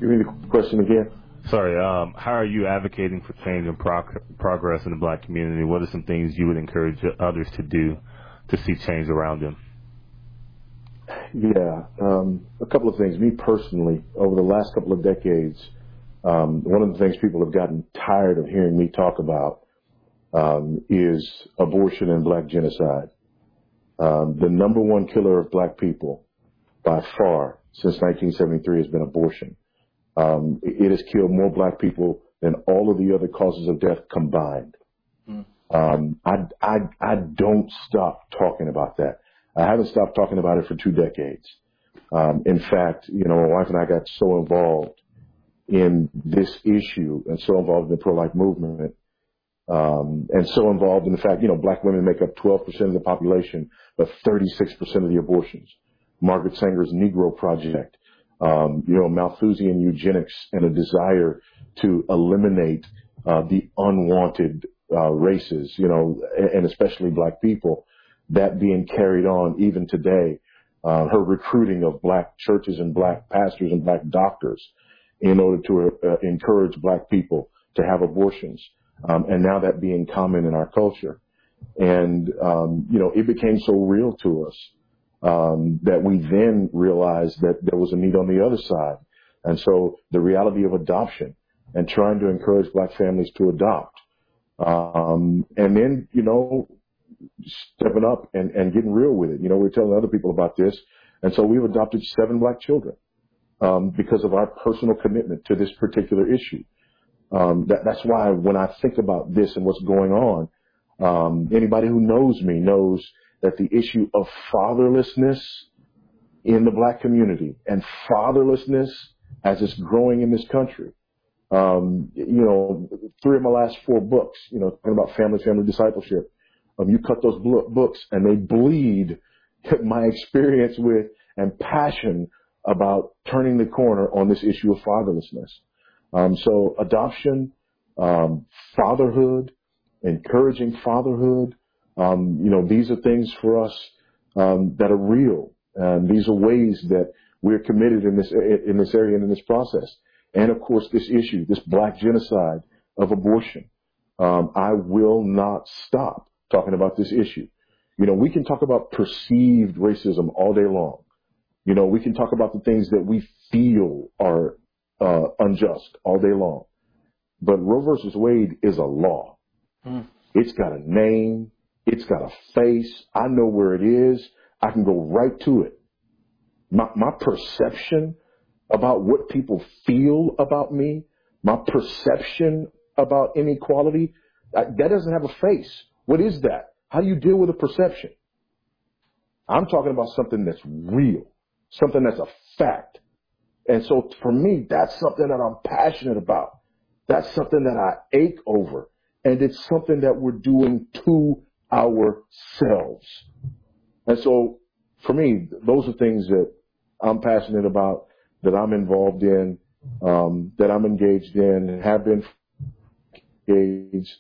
Give me the question again. Sorry, how are you advocating for change and progress in the black community? What are some things you would encourage others to do to see change around them? Yeah, a couple of things. Me personally, over the last couple of decades, one of the things people have gotten tired of hearing me talk about is abortion and black genocide. The number one killer of black people by far since 1973 has been abortion. It has killed more black people than all of the other causes of death combined. I don't stop talking about that. I haven't stopped talking about it for 2 decades. In fact, my wife and I got so involved in this issue and so involved in the pro-life movement, and so involved in the fact, black women make up 12% of the population, but 36% of the abortions. Margaret Sanger's Negro Project, Malthusian eugenics and a desire to eliminate the unwanted races, and especially black people, that being carried on even today. Her recruiting of black churches and black pastors and black doctors in order to encourage black people to have abortions, and now that being common in our culture. And, it became so real to us that we then realized that there was a need on the other side. And so the reality of adoption and trying to encourage black families to adopt, and then, stepping up and getting real with it. We're telling other people about this. And so we've adopted 7 black children because of our personal commitment to this particular issue. That's why when I think about this and what's going on, anybody who knows me knows that the issue of fatherlessness in the black community and fatherlessness as it's growing in this country, 3 of my last 4 books, talking about family discipleship, you cut those books and they bleed my experience with and passion about turning the corner on this issue of fatherlessness. So adoption, fatherhood, encouraging fatherhood, these are things for us that are real, and these are ways that we're committed in this area and in this process. And of course, this issue, this black genocide of abortion, I will not stop talking about this issue. We can talk about perceived racism all day long. We can talk about the things that we feel are unjust all day long. But Roe versus Wade is a law. It's got a name. It's got a face. I know where it is. I can go right to it. My perception about what people feel about me, my perception about inequality, that doesn't have a face. What is that? How do you deal with a perception? I'm talking about something that's real, something that's a fact. And so for me, that's something that I'm passionate about. That's something that I ache over. And it's something that we're doing to ourselves. And so for me, those are things that I'm passionate about, that I'm involved in, that I'm engaged in and have been engaged.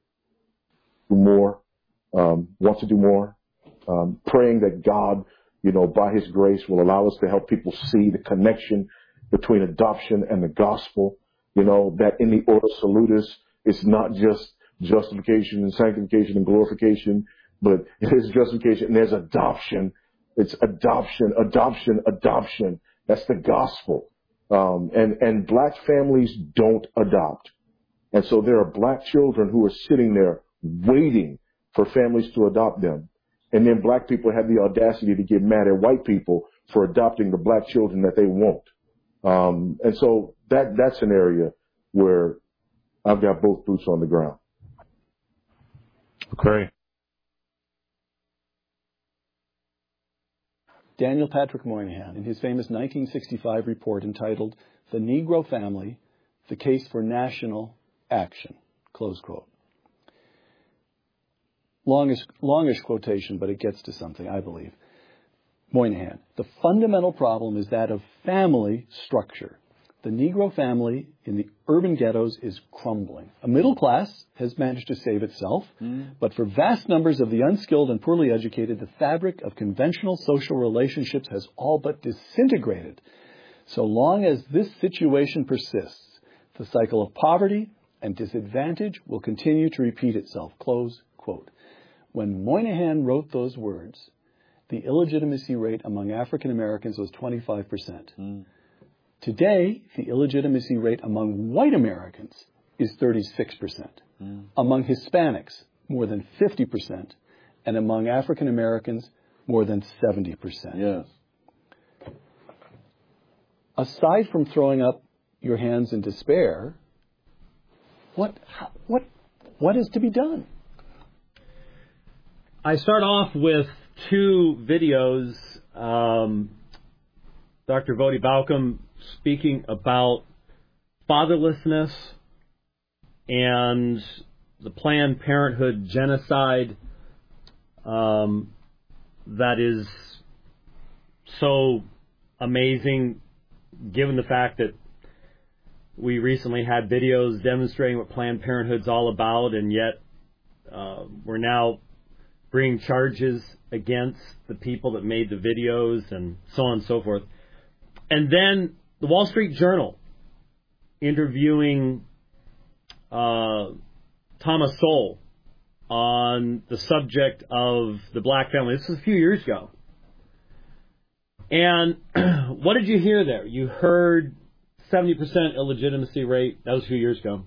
Do more, want to do more, praying that God, by His grace will allow us to help people see the connection between adoption and the gospel, that in the Ordo Salutis, it's not just justification and sanctification and glorification, but it is justification and there's adoption. It's adoption. That's the gospel. And black families don't adopt. And so there are black children who are sitting there waiting for families to adopt them. And then black people have the audacity to get mad at white people for adopting the black children that they won't. And so that's an area where I've got both boots on the ground. Okay. Daniel Patrick Moynihan, in his famous 1965 report entitled The Negro Family, The Case for National Action, close quote. Longish quotation, but it gets to something, I believe. Moynihan, the fundamental problem is that of family structure. The Negro family in the urban ghettos is crumbling. A middle class has managed to save itself, but for vast numbers of the unskilled and poorly educated, the fabric of conventional social relationships has all but disintegrated. So long as this situation persists, the cycle of poverty and disadvantage will continue to repeat itself. Close quote. When Moynihan wrote those words, the illegitimacy rate among African Americans was 25%. Today, the illegitimacy rate among white Americans is 36%. Among Hispanics, more than 50%, and among African Americans, more than 70%. Yes. Aside from throwing up your hands in despair, what is to be done? I start off with two videos. Dr. Voddie Baucham speaking about fatherlessness and the Planned Parenthood genocide that is so amazing, given the fact that we recently had videos demonstrating what Planned Parenthood's all about, and yet we're now bringing charges against the people that made the videos and so on and so forth. And then the Wall Street Journal interviewing Thomas Sowell on the subject of the black family. This was a few years ago. And what did you hear there? You heard 70% illegitimacy rate. That was a few years ago.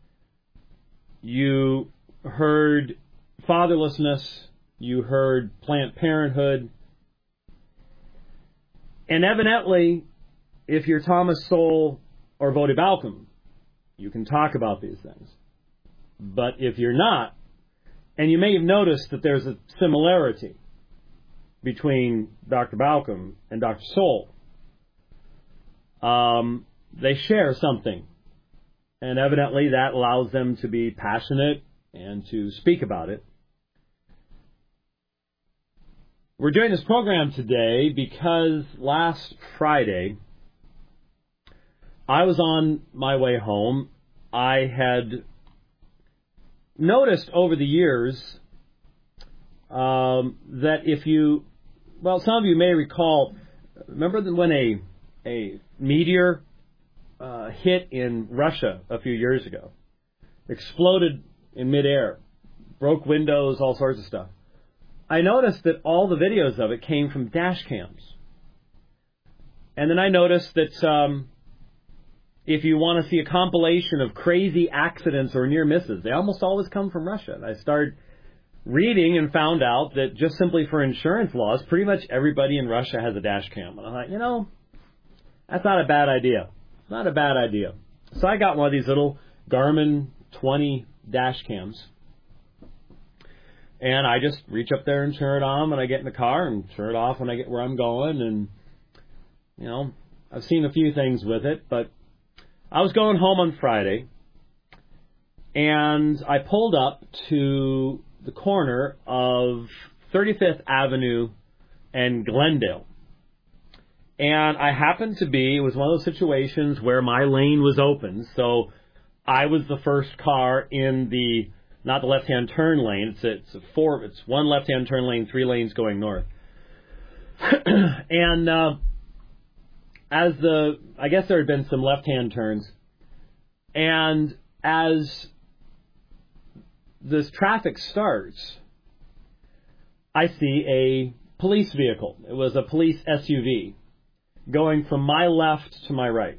You heard fatherlessness. You heard Planned Parenthood. And evidently, if you're Thomas Sowell or Voddie Baucham, you can talk about these things. But if you're not, and you may have noticed that there's a similarity between Dr. Baucham and Dr. Sowell. They share something. And evidently that allows them to be passionate and to speak about it. We're doing this program today because last Friday, I was on my way home. I had noticed over the years that if you, well, some of you may recall, remember when a meteor hit in Russia a few years ago, exploded in midair, broke windows, all sorts of stuff. I noticed that all the videos of it came from dash cams. And then I noticed that if you want to see a compilation of crazy accidents or near misses, they almost always come from Russia. And I started reading and found out that just simply for insurance laws, pretty much everybody in Russia has a dash cam. And I thought, that's not a bad idea. Not a bad idea. So I got one of these little Garmin 20 dash cams. And I just reach up there and turn it on when I get in the car and turn it off when I get where I'm going. And, I've seen a few things with it, but I was going home on Friday, and I pulled up to the corner of 35th Avenue and Glendale. And I happened to be, it was one of those situations where my lane was open, so I was the first car in the, not the left-hand turn lane, it's one left-hand turn lane, 3 lanes going north. And I guess there had been some left-hand turns, and as this traffic starts, I see a police vehicle. It was a police SUV going from my left to my right.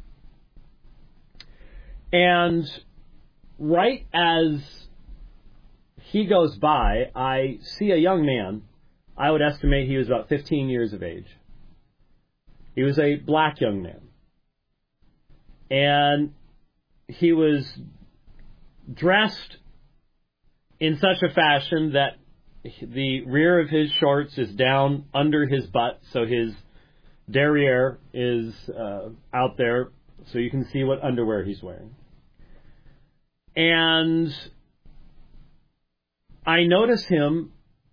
And right as he goes by, I see a young man. I would estimate he was about 15 years of age. He was a black young man. And he was dressed in such a fashion that the rear of his shorts is down under his butt, so his derriere is out there, so you can see what underwear he's wearing. And I notice him,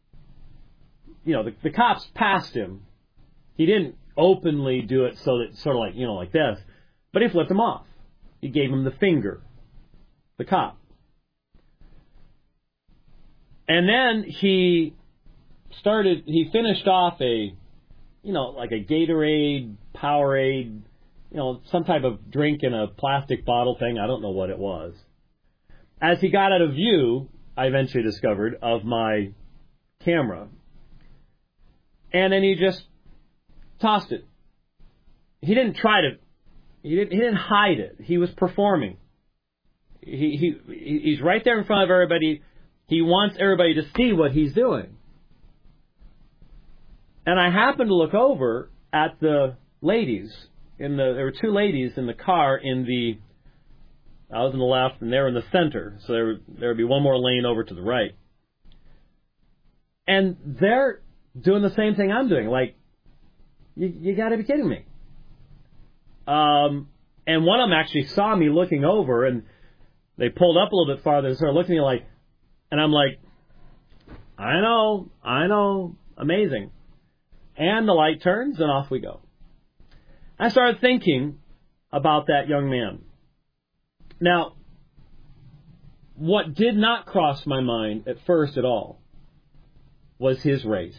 the cops passed him. He didn't openly do it so that sort of like, like this, but he flipped him off. He gave him the finger, the cop. And then he finished off like a Gatorade, Powerade some type of drink in a plastic bottle thing. I don't know what it was. As he got out of view, I eventually discovered, of my camera. And then he just tossed it. He didn't he didn't hide it. He was performing. He's right there in front of everybody. He wants everybody to see what he's doing. And I happened to look over at the ladies. There were two ladies in the car I was in the left and they were in the center. So there would be one more lane over to the right. And they're doing the same thing I'm doing. Like, you got to be kidding me. And one of them actually saw me looking over, and they pulled up a little bit farther and started looking at me like, and I'm like, I know, amazing. And the light turns, and off we go. I started thinking about that young man. Now, what did not cross my mind at first at all was his race.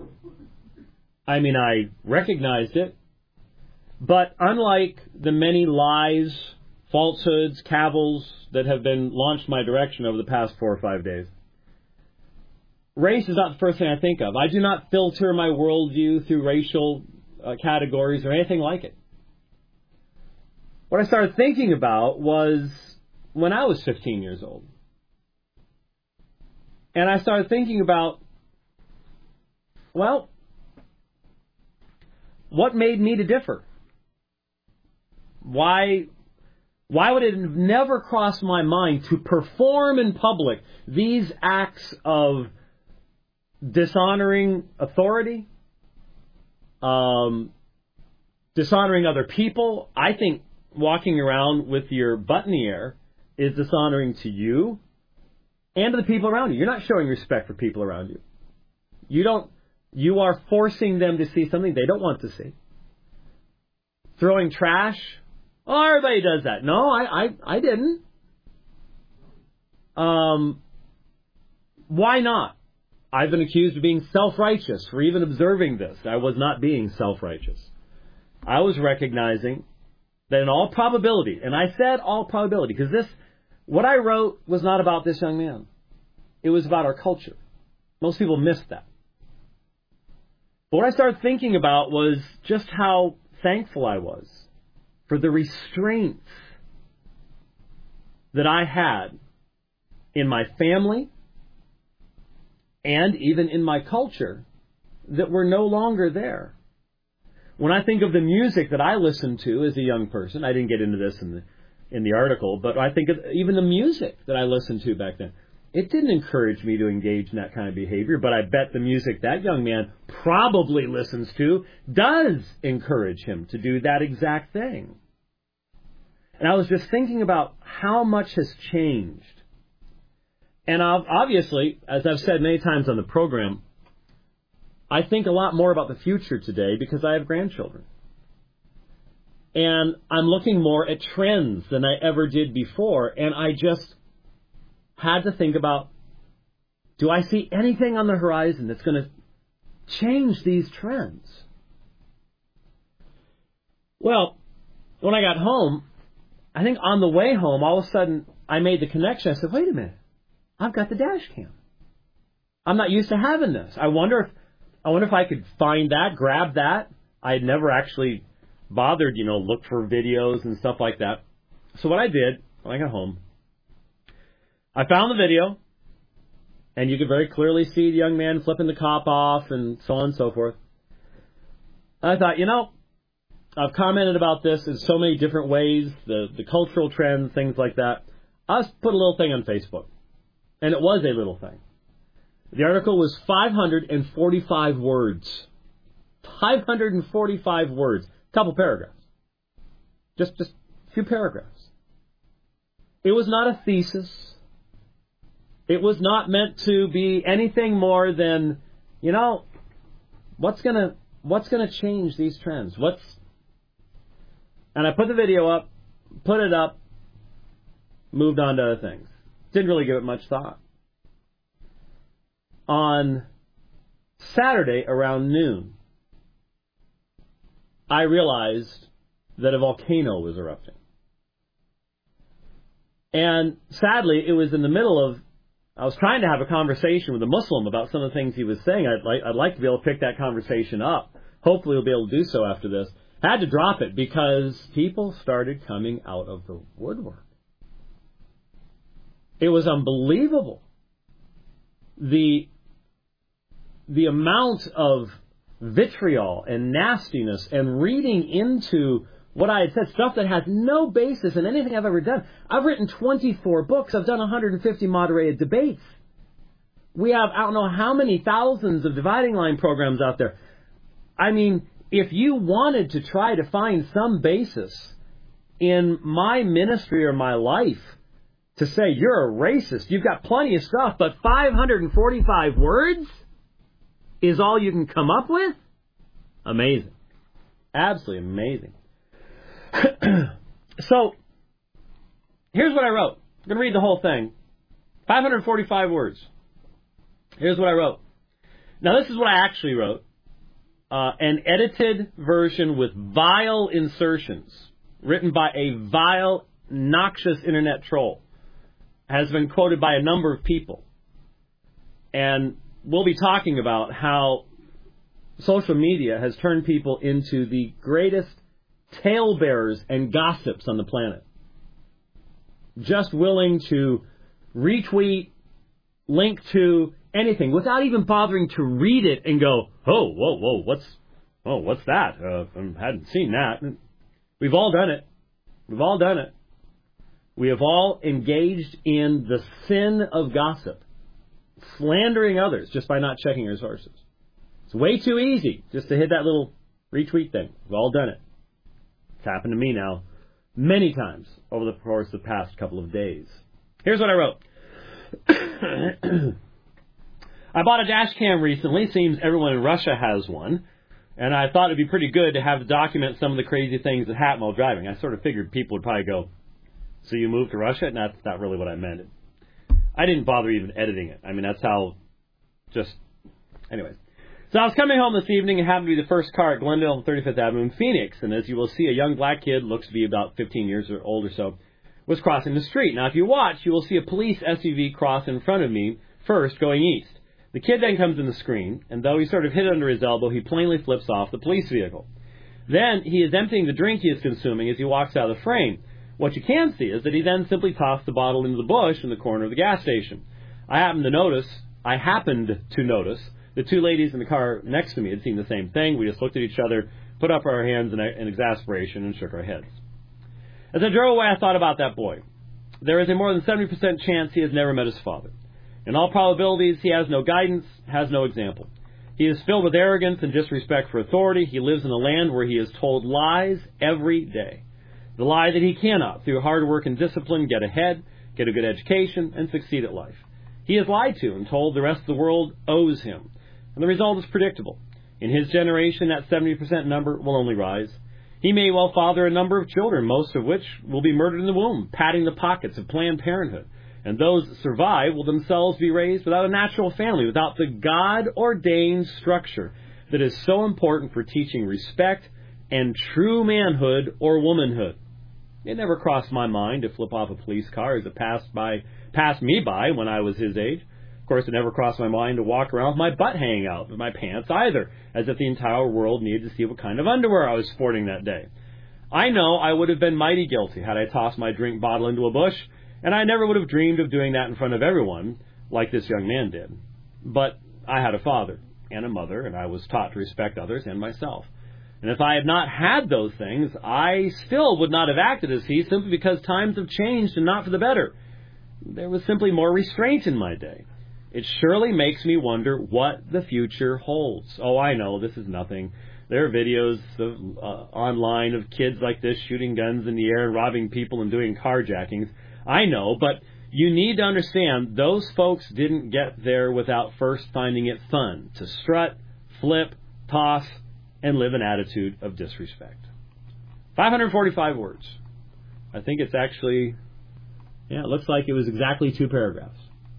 I mean, I recognized it, but unlike the many lies, falsehoods, cavils that have been launched my direction over the past 4 or 5 days, race is not the first thing I think of. I do not filter my worldview through racial categories or anything like it. What I started thinking about was when I was 15 years old. And I started thinking about, well, what made me to differ? Why would it have never crossed my mind to perform in public these acts of dishonoring authority, dishonoring other people? I think walking around with your butt in the air is dishonoring to you and to the people around you. You're not showing respect for people around you. You are forcing them to see something they don't want to see. Throwing trash. Oh, everybody does that. No, I didn't. Why not? I've been accused of being self-righteous for even observing this. I was not being self-righteous. I was recognizing that in all probability, and I said all probability, because what I wrote was not about this young man. It was about our culture. Most people miss that. But what I started thinking about was just how thankful I was for the restraints that I had in my family and even in my culture that were no longer there. When I think of the music that I listened to as a young person, I didn't get into this in the article, but I think of even the music that I listened to back then. It didn't encourage me to engage in that kind of behavior, but I bet the music that young man probably listens to does encourage him to do that exact thing. And I was just thinking about how much has changed. And obviously, as I've said many times on the program, I think a lot more about the future today because I have grandchildren. And I'm looking more at trends than I ever did before, and I just had to think about, do I see anything on the horizon that's going to change these trends? Well, when I got home, I think on the way home, all of a sudden, I made the connection. I said, wait a minute, I've got the dash cam. I'm not used to having this. I wonder if I could find that, grab that. I had never actually bothered, look for videos and stuff like that. So what I did when I got home, I found the video, and you could very clearly see the young man flipping the cop off and so on and so forth. And I thought, I've commented about this in so many different ways, the cultural trends, things like that. I'll just put a little thing on Facebook. And it was a little thing. The article was 545 words. 545 words. A couple paragraphs. Just a few paragraphs. It was not a thesis. It was not meant to be anything more than, what's gonna change these trends? And I put the video up, put it up, moved on to other things. Didn't really give it much thought. On Saturday around noon, I realized that a volcano was erupting. And sadly, it was in the middle of, I was trying to have a conversation with a Muslim about some of the things he was saying. I'd like to be able to pick that conversation up. Hopefully we'll be able to do so after this. I had to drop it because people started coming out of the woodwork. It was unbelievable. The amount of vitriol and nastiness and reading into what I had said, stuff that has no basis in anything I've ever done. I've written 24 books. I've done 150 moderated debates. We have, I don't know how many thousands of dividing line programs out there. I mean, if you wanted to try to find some basis in my ministry or my life to say you're a racist, you've got plenty of stuff, but 545 words is all you can come up with? Amazing. Absolutely amazing. So, here's what I wrote. I'm going to read the whole thing. 545 words. Here's what I wrote. Now, this is what I actually wrote. An edited version with vile insertions, written by a vile, noxious internet troll, has been quoted by a number of people. And we'll be talking about how social media has turned people into the greatest talebearers and gossips on the planet. Just willing to retweet, link to anything without even bothering to read it and go, what's that? I hadn't seen that. We've all done it. We've all done it. We have all engaged in the sin of gossip, slandering others just by not checking our sources. It's way too easy just to hit that little retweet thing. We've all done it. It's happened to me now many times over the course of the past couple of days. Here's what I wrote. I bought a dash cam recently. Seems everyone in Russia has one. And I thought it'd be pretty good to have to document some of the crazy things that happen while driving. I sort of figured people would probably go, so you moved to Russia? And that's not really what I meant. I didn't bother even editing it. I mean, that's how anyways. So I was coming home this evening and happened to be the first car at Glendale and 35th Avenue in Phoenix. And as you will see, a young black kid, looks to be about 15 years old or so, was crossing the street. Now, if you watch, you will see a police SUV cross in front of me first going east. The kid then comes in the screen, and though he sort of hit under his elbow, he plainly flips off the police vehicle. Then he is emptying the drink he is consuming as he walks out of the frame. What you can see is that he then simply tossed the bottle into the bush in the corner of the gas station. I happened to notice the two ladies in the car next to me had seen the same thing. We just looked at each other, put up our hands in exasperation, and shook our heads. As I drove away, I thought about that boy. There is a more than 70% chance he has never met his father. In all probabilities, he has no guidance, has no example. He is filled with arrogance and disrespect for authority. He lives in a land where he is told lies every day. The lie that he cannot, through hard work and discipline, get ahead, get a good education, and succeed at life. He is lied to and told the rest of the world owes him. And the result is predictable. In his generation, that 70% number will only rise. He may well father a number of children, most of which will be murdered in the womb, padding the pockets of Planned Parenthood. And those that survive will themselves be raised without a natural family, without the God-ordained structure that is so important for teaching respect and true manhood or womanhood. It never crossed my mind to flip off a police car as it passed me by when I was his age. Of course, it never crossed my mind to walk around with my butt hanging out of my pants either, as if the entire world needed to see what kind of underwear I was sporting that day. I know I would have been mighty guilty had I tossed my drink bottle into a bush, and I never would have dreamed of doing that in front of everyone, like this young man did. But I had a father and a mother, and I was taught to respect others and myself. And if I had not had those things, I still would not have acted as he, simply because times have changed and not for the better. There was simply more restraint in my day. It surely makes me wonder what the future holds. Oh, I know, this is nothing. There are videos online of kids like this shooting guns in the air and robbing people and doing carjackings. I know, but you need to understand those folks didn't get there without first finding it fun to strut, flip, toss, and live an attitude of disrespect. 545 words. I think it's actually, it looks like it was exactly 2 paragraphs.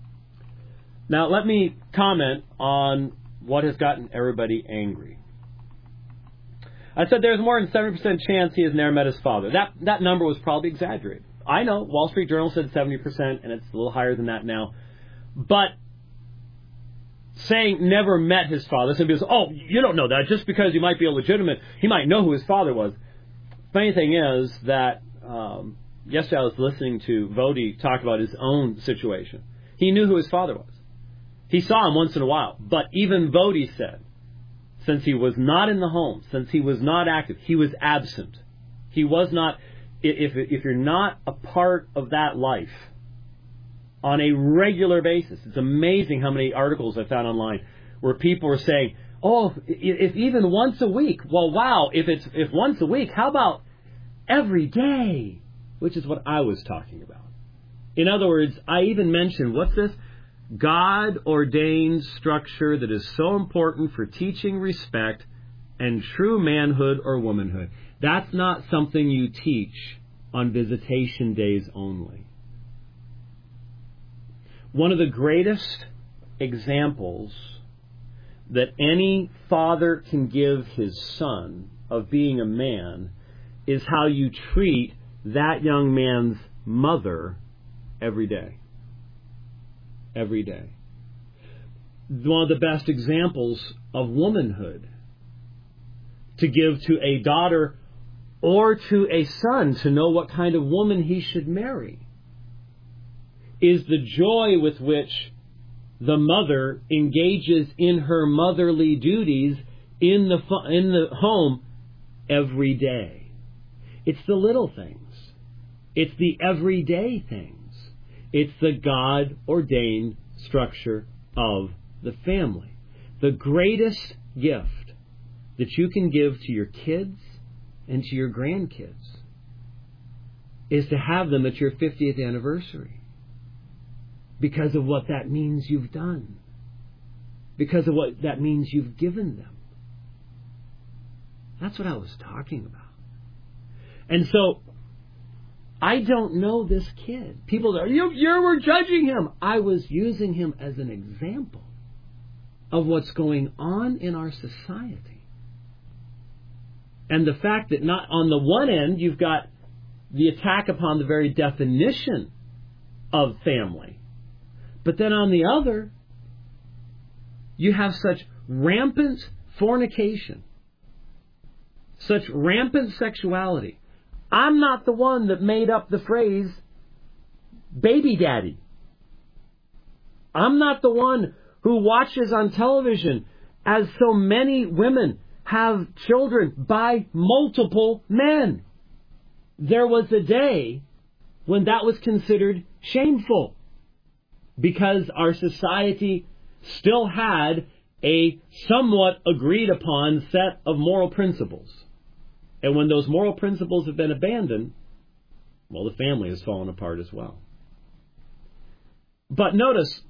Now, let me comment on what has gotten everybody angry. I said there's more than 70% chance he has never met his father. That number was probably exaggerated. I know, Wall Street Journal said 70%, and it's a little higher than that now. But saying never met his father, some people say, oh, you don't know that. Just because he might be illegitimate, he might know who his father was. Funny thing is that yesterday I was listening to Vodi talk about his own situation. He knew who his father was. He saw him once in a while. But even Vodi said, since he was not in the home, since he was not active, he was absent. He was not, if you're not a part of that life on a regular basis, it's amazing how many articles I found online where people were saying, oh, if even once a week, well, wow, if once a week, how about every day? Which is what I was talking about. In other words, I even mentioned, what's this? God-ordained structure that is so important for teaching respect and true manhood or womanhood. That's not something you teach on visitation days only. One of the greatest examples that any father can give his son of being a man is how you treat that young man's mother every day. Every day. One of the best examples of womanhood to give to a daughter or to a son to know what kind of woman he should marry is the joy with which the mother engages in her motherly duties in the home every day. It's the little things. It's the everyday things. It's the God-ordained structure of the family. The greatest gift that you can give to your kids and to your grandkids is to have them at your 50th anniversary. Because of what that means you've done. Because of what that means you've given them. That's what I was talking about. And so, I don't know this kid. People are, you were judging him. I was using him as an example of what's going on in our society. And the fact that not on the one end, you've got the attack upon the very definition of family. But then on the other, you have such rampant fornication, such rampant sexuality. I'm not the one that made up the phrase baby daddy. I'm not the one who watches on television as so many women have children by multiple men. There was a day when that was considered shameful because our society still had a somewhat agreed upon set of moral principles. And when those moral principles have been abandoned, well, the family has fallen apart as well. But notice,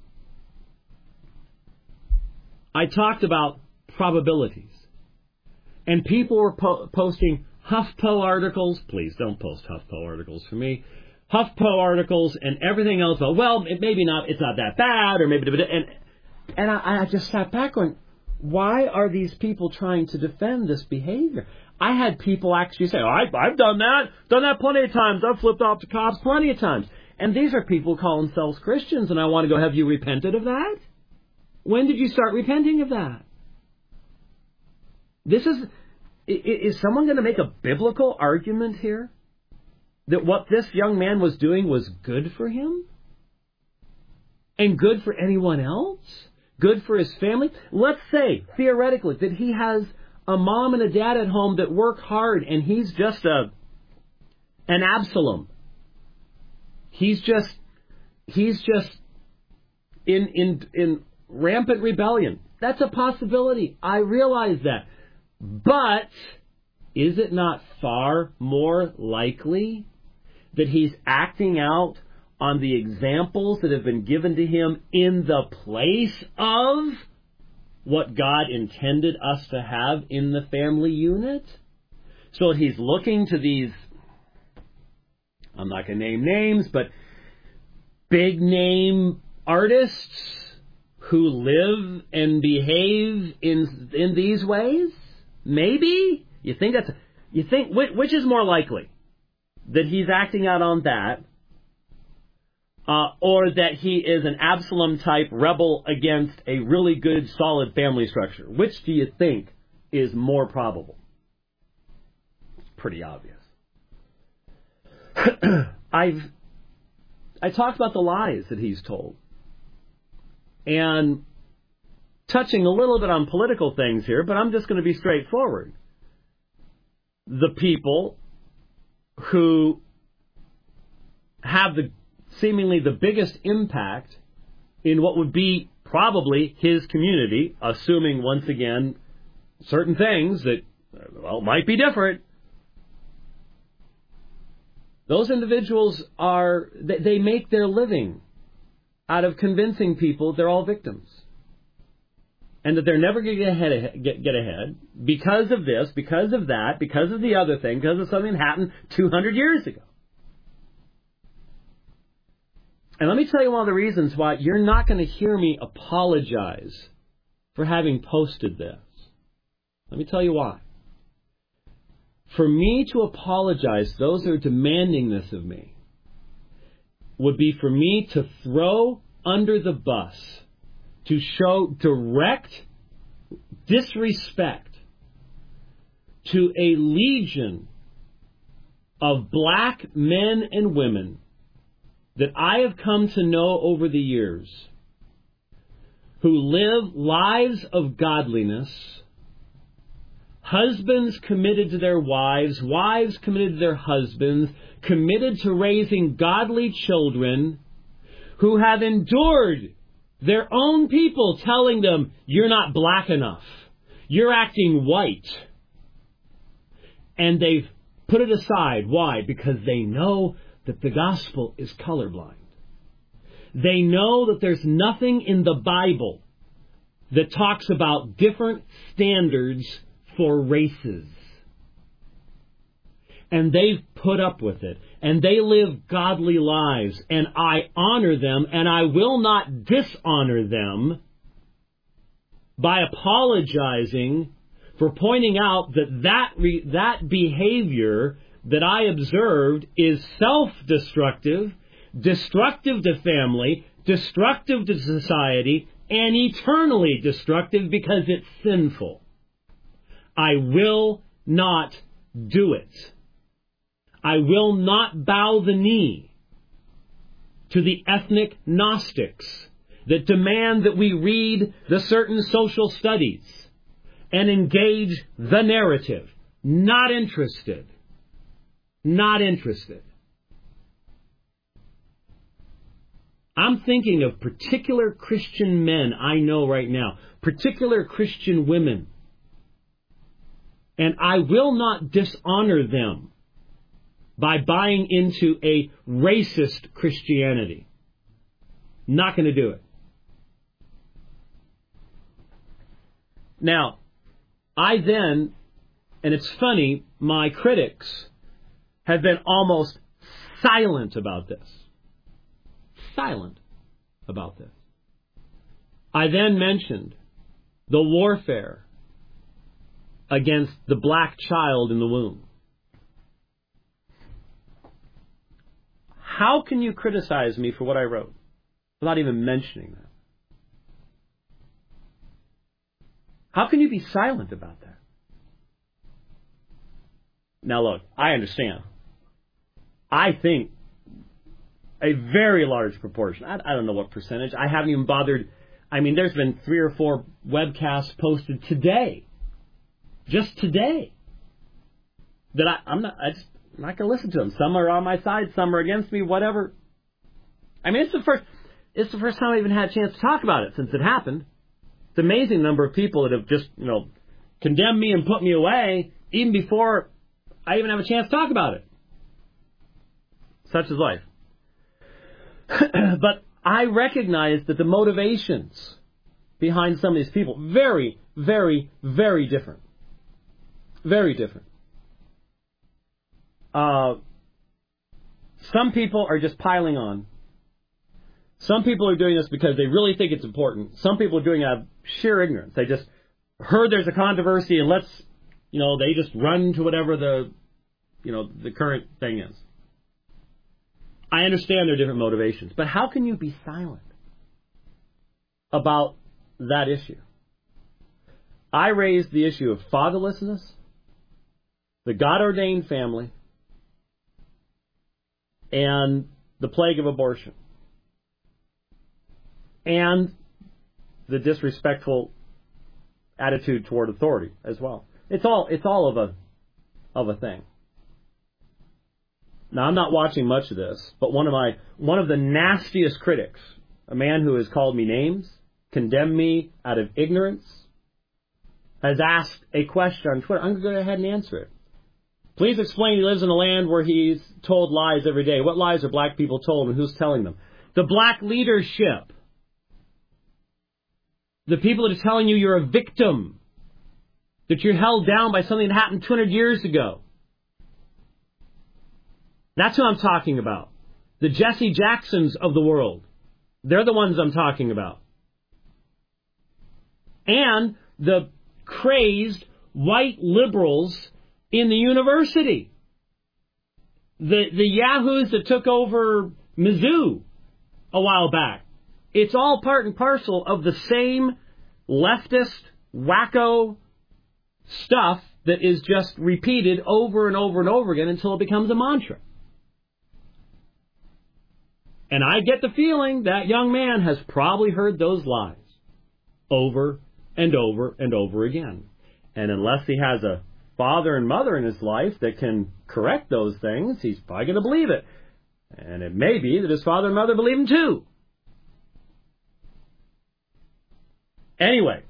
I talked about probabilities. And people were posting HuffPo articles. Please don't post HuffPo articles for me. HuffPo articles and everything else. Well, maybe not. It's not that bad, or maybe. And I just sat back going, why are these people trying to defend this behavior? I had people actually say, I've done that plenty of times. I've flipped off to cops plenty of times. And these are people who call themselves Christians, and I want to go, have you repented of that? When did you start repenting of that? Is someone going to make a biblical argument here? That what this young man was doing was good for him? And good for anyone else? Good for his family? Let's say, theoretically, that he has a mom and a dad at home that work hard, and he's just an Absalom. He's just in rampant rebellion. That's a possibility. I realize that. But is it not far more likely that he's acting out on the examples that have been given to him in the place of what God intended us to have in the family unit? So he's looking to these, I'm not going to name names, but big name artists who live and behave in these ways? Maybe? You think which is more likely? That he's acting out on that, or that he is an Absalom-type rebel against a really good, solid family structure? Which do you think is more probable? It's pretty obvious. I talked about the lies that he's told. And touching a little bit on political things here, but I'm just going to be straightforward. The people who have seemingly the biggest impact in what would be probably his community, assuming, once again, certain things that, might be different. Those individuals they make their living out of convincing people they're all victims. And that they're never going to get ahead because of this, because of that, because of the other thing, because of something that happened 200 years ago. And let me tell you one of the reasons why you're not going to hear me apologize for having posted this. Let me tell you why. For me to apologize, those who are demanding this of me, would be for me to throw under the bus, to show direct disrespect to a legion of black men and women that I have come to know over the years, who live lives of godliness, husbands committed to their wives, wives committed to their husbands, committed to raising godly children, who have endured their own people telling them, you're not black enough, you're acting white. And they've put it aside. Why? Because they know that the gospel is colorblind. They know that there's nothing in the Bible that talks about different standards for races. And they've put up with it. And they live godly lives. And I honor them, and I will not dishonor them by apologizing for pointing out that behavior that I observed is self-destructive, destructive to family, destructive to society, and eternally destructive because it's sinful. I will not do it. I will not bow the knee to the ethnic Gnostics that demand that we read the certain social studies and engage the narrative. Not interested. Not interested. I'm thinking of particular Christian men I know right now, particular Christian women, and I will not dishonor them by buying into a racist Christianity. Not going to do it. Now, and it's funny, my critics have been almost silent about this. Silent about this. I then mentioned the warfare against the black child in the womb. How can you criticize me for what I wrote without even mentioning that? How can you be silent about that? Now look, I understand. I think a very large proportion, I don't know what percentage, I haven't even bothered. I mean, there's been 3 or 4 webcasts posted today, just today, that I'm not going to listen to them. Some are on my side, some are against me, whatever. I mean, it's the first time I even had a chance to talk about it since it happened. It's an amazing number of people that have just, condemned me and put me away even before I even have a chance to talk about it. Such is life. But I recognize that the motivations behind some of these people, very, very, very different. Very different. Some people are just piling on. Some people are doing this because they really think it's important. Some people are doing it out of sheer ignorance. They just heard there's a controversy and let's they just run to whatever the current thing is. I understand there are different motivations, but how can you be silent about that issue? I raised the issue of fatherlessness, the God-ordained family, and the plague of abortion, and the disrespectful attitude toward authority as well. It's all of a thing. Now, I'm not watching much of this, but one of the nastiest critics, a man who has called me names, condemned me out of ignorance, has asked a question on Twitter. I'm going to go ahead and answer it. Please explain. He lives in a land where he's told lies every day. What lies are black people told, and who's telling them? The black leadership. The people that are telling you you're a victim, that you're held down by something that happened 200 years ago. That's who I'm talking about. The Jesse Jacksons of the world. They're the ones I'm talking about. And the crazed white liberals in the university. The yahoos that took over Mizzou a while back. It's all part and parcel of the same leftist, wacko stuff that is just repeated over and over and over again until it becomes a mantra. And I get the feeling that young man has probably heard those lies over and over and over again. And unless he has a father and mother in his life that can correct those things, he's probably going to believe it. And it may be that his father and mother believe him too. Anyway,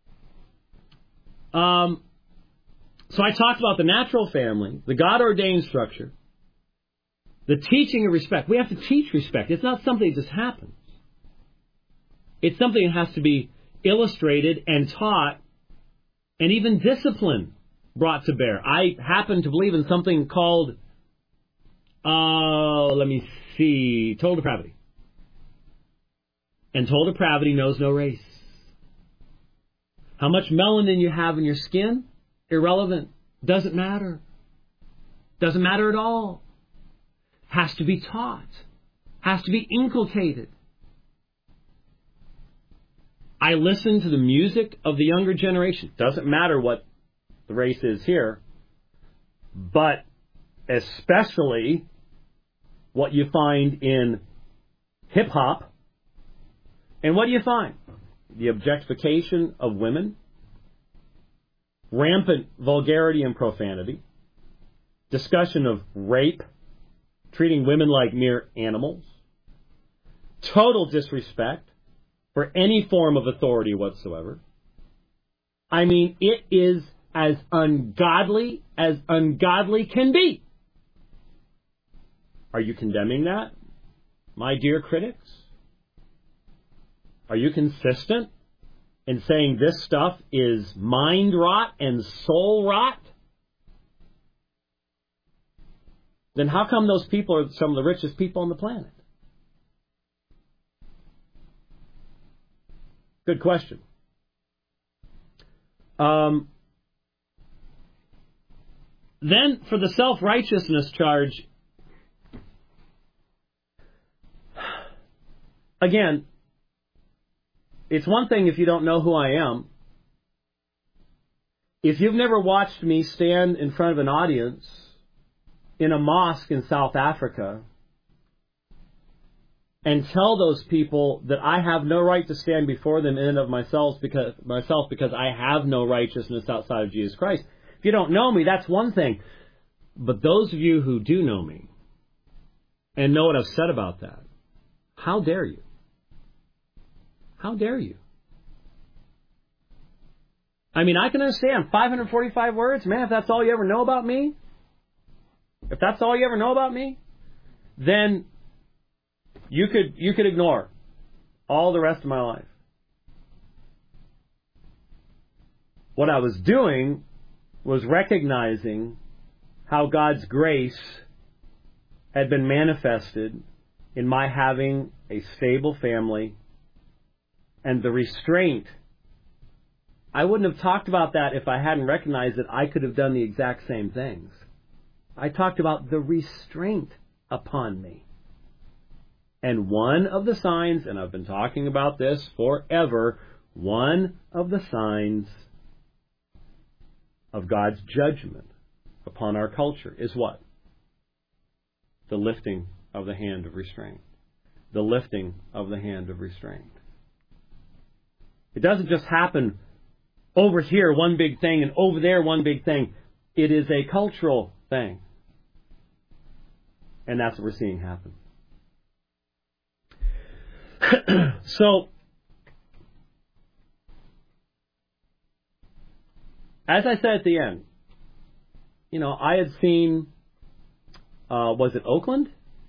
so I talked about the natural family, the God-ordained structure, the teaching of respect. We have to teach respect. It's not something that just happens. It's something that has to be illustrated and taught, and even discipline brought to bear. I happen to believe in something called, total depravity. And total depravity knows no race. How much melanin you have in your skin? Irrelevant. Doesn't matter. Doesn't matter at all. Has to be taught. Has to be inculcated. I listen to the music of the younger generation. Doesn't matter what the race is here, but especially what you find in hip-hop. And what do you find? The objectification of women, rampant vulgarity and profanity, discussion of rape, treating women like mere animals, total disrespect for any form of authority whatsoever. I mean, it is as ungodly can be. Are you condemning that, my dear critics? Are you consistent in saying this stuff is mind rot and soul rot? Then how come those people are some of the richest people on the planet? Good question. Then for the self-righteousness charge, again, it's one thing if you don't know who I am. If you've never watched me stand in front of an audience in a mosque in South Africa and tell those people that I have no right to stand before them in and of myself because I have no righteousness outside of Jesus Christ. If you don't know me, that's one thing. But those of you who do know me and know what I've said about that, how dare you? How dare you? I mean, I can understand 545 words. Man, if that's all you ever know about me, then you could ignore all the rest of my life. What I was doing was recognizing how God's grace had been manifested in my having a stable family and the restraint I wouldn't have talked about that if I hadn't recognized that I could have done the exact same things. I talked about the restraint upon me. And one of the signs, and I've been talking about this forever, one of the signs of God's judgment upon our culture is what? The lifting of the hand of restraint. The lifting of the hand of restraint. It doesn't just happen over here, one big thing, and over there, one big thing. It is a cultural thing. And that's what we're seeing happen. So, as I said at the end, I had seen, was it Oakland?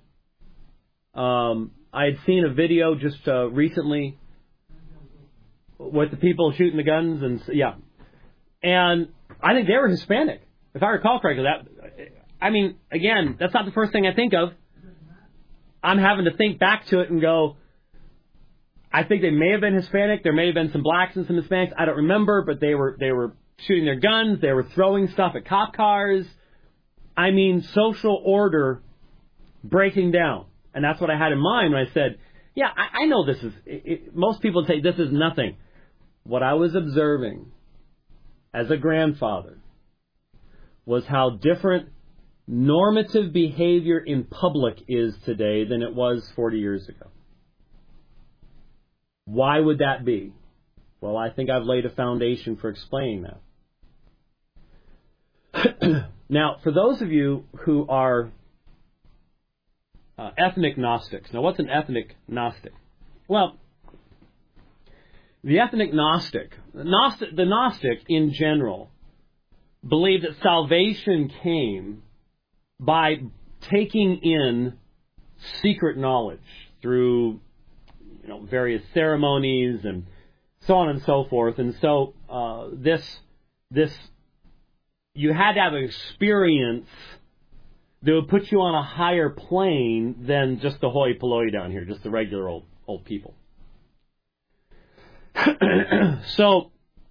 I had seen a video just recently with the people shooting the guns, and and I think they were Hispanic, if I recall correctly. Again, that's not the first thing I think of. I'm having to think back to it and go, I think they may have been Hispanic. There may have been some blacks and some Hispanics. I don't remember, but they were shooting their guns. They were throwing stuff at cop cars. Social order breaking down. And that's what I had in mind when I said, I know this is, most people say this is nothing. What I was observing as a grandfather was how different normative behavior in public is today than it was 40 years ago. Why would that be? Well, I think I've laid a foundation for explaining that. Now, for those of you who are ethnic Gnostics. Now, what's an ethnic Gnostic? Well, the ethnic Gnostic, the Gnostic in general, believed that salvation came by taking in secret knowledge through various ceremonies and so on and so forth. And so this you had to have an experience that would put you on a higher plane than just the hoi polloi down here, just the regular old people. So,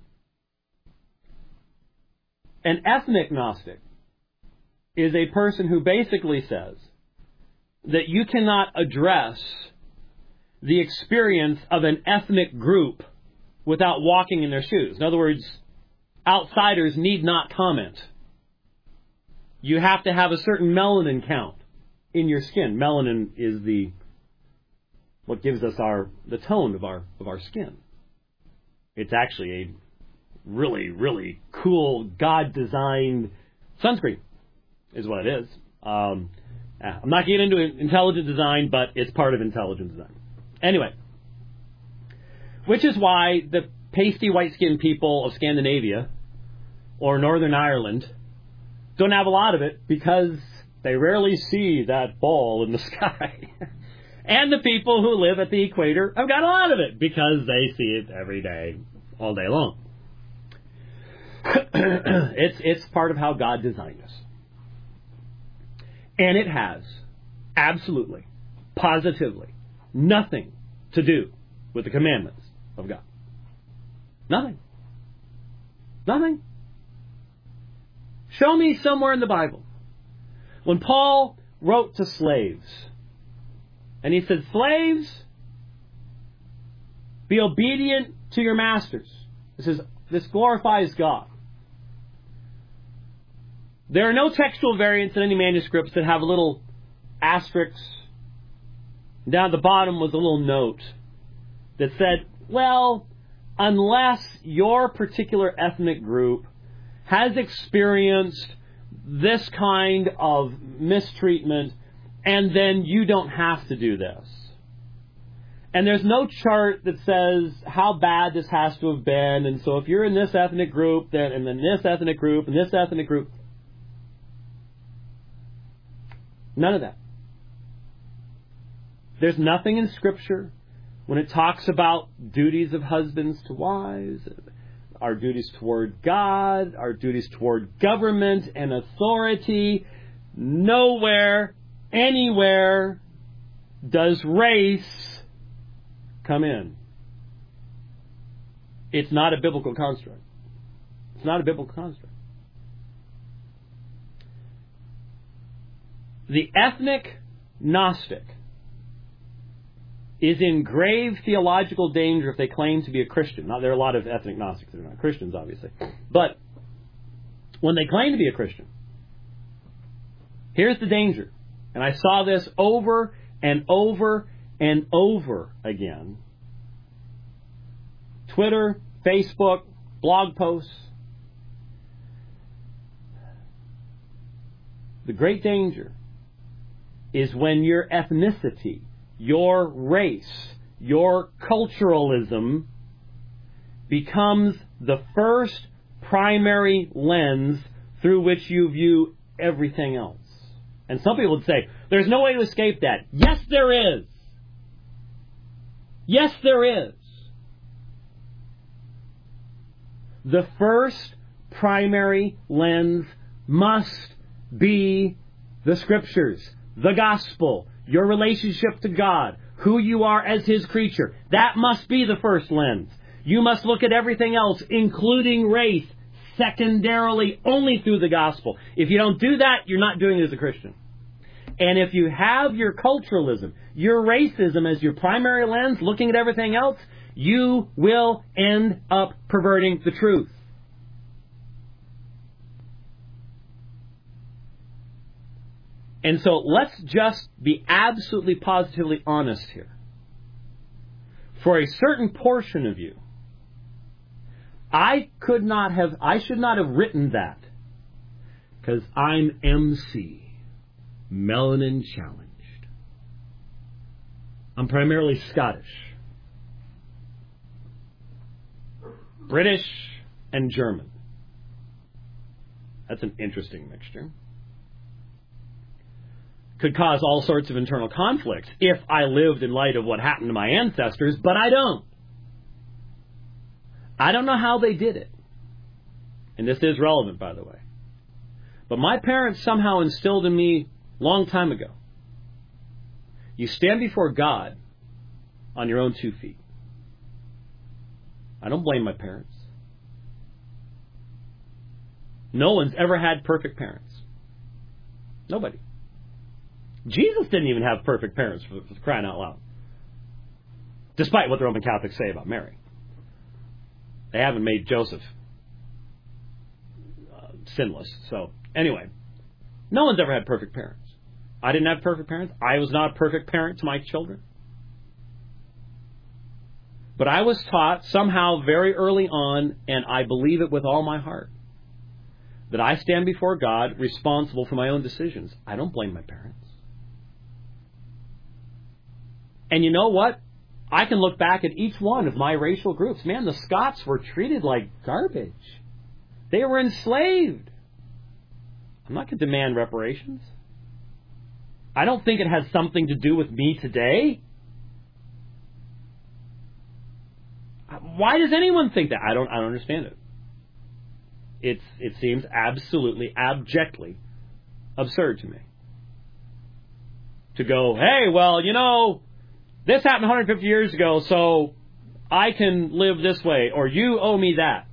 an ethnic Gnostic is a person who basically says that you cannot address the experience of an ethnic group without walking in their shoes. In other words, outsiders need not comment. You have to have a certain melanin count in your skin. Melanin is what gives us the tone of our skin. It's actually a really, really cool God-designed sunscreen, is what it is. I'm not getting into intelligent design, but it's part of intelligent design. Anyway, which is why the pasty white-skinned people of Scandinavia or Northern Ireland don't have a lot of it, because they rarely see that ball in the sky. And the people who live at the equator have got a lot of it, because they see it every day, all day long. It's part of how God designed us. And it has absolutely, positively, nothing to do with the commandments of God. Nothing. Nothing. Show me somewhere in the Bible when Paul wrote to slaves, and he said, slaves, be obedient to your masters. This glorifies God. There are no textual variants in any manuscripts that have little asterisks. Down at the bottom was a little note that said, well, unless your particular ethnic group has experienced this kind of mistreatment, and then you don't have to do this. And there's no chart that says how bad this has to have been, and so if you're in this ethnic group, and then this ethnic group, and this ethnic group. None of that. There's nothing in Scripture when it talks about duties of husbands to wives, our duties toward God, our duties toward government and authority. Nowhere, anywhere does race come in. It's not a biblical construct. It's not a biblical construct. The ethnic Gnostic is in grave theological danger if they claim to be a Christian. Now, there are a lot of ethnic Gnostics that are not Christians, obviously. But when they claim to be a Christian, here's the danger. And I saw this over and over and over again. Twitter, Facebook, blog posts. The great danger is when your ethnicity, your race, your culturalism becomes the first primary lens through which you view everything else. And some people would say, there's no way to escape that. Yes, there is. Yes, there is. The first primary lens must be the Scriptures, the Gospel, your relationship to God, who you are as His creature. That must be the first lens. You must look at everything else, including race, secondarily only through the Gospel. If you don't do that, you're not doing it as a Christian. And if you have your culturalism, your racism as your primary lens, looking at everything else, you will end up perverting the truth. And so let's just be absolutely positively honest here. For a certain portion of you, I should not have written that because I'm MC, melanin challenged. I'm primarily Scottish, British, and German. That's an interesting mixture. Could cause all sorts of internal conflicts if I lived in light of what happened to my ancestors, but I don't. I don't know how they did it. And this is relevant, by the way. But my parents somehow instilled in me a long time ago. You stand before God on your own 2 feet. I don't blame my parents. No one's ever had perfect parents. Nobody. Jesus didn't even have perfect parents, for crying out loud. Despite what the Roman Catholics say about Mary. They haven't made Joseph sinless. So, anyway, no one's ever had perfect parents. I didn't have perfect parents. I was not a perfect parent to my children. But I was taught somehow very early on, and I believe it with all my heart, that I stand before God responsible for my own decisions. I don't blame my parents. And you know what? I can look back at each one of my racial groups. Man, the Scots were treated like garbage. They were enslaved. I'm not going to demand reparations. I don't think it has something to do with me today. Why does anyone think that? I don't understand it. It seems absolutely, abjectly absurd to me. To go, hey, well, you know, this happened 150 years ago, so I can live this way, or you owe me that.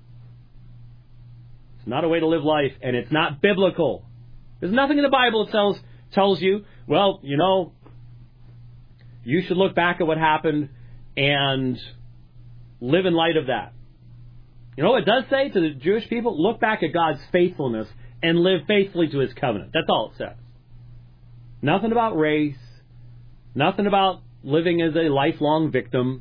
It's not a way to live life, and it's not biblical. There's nothing in the Bible that tells you, well, you know, you should look back at what happened and live in light of that. You know what it does say to the Jewish people? Look back at God's faithfulness and live faithfully to His covenant. That's all it says. Nothing about race. Nothing about living as a lifelong victim.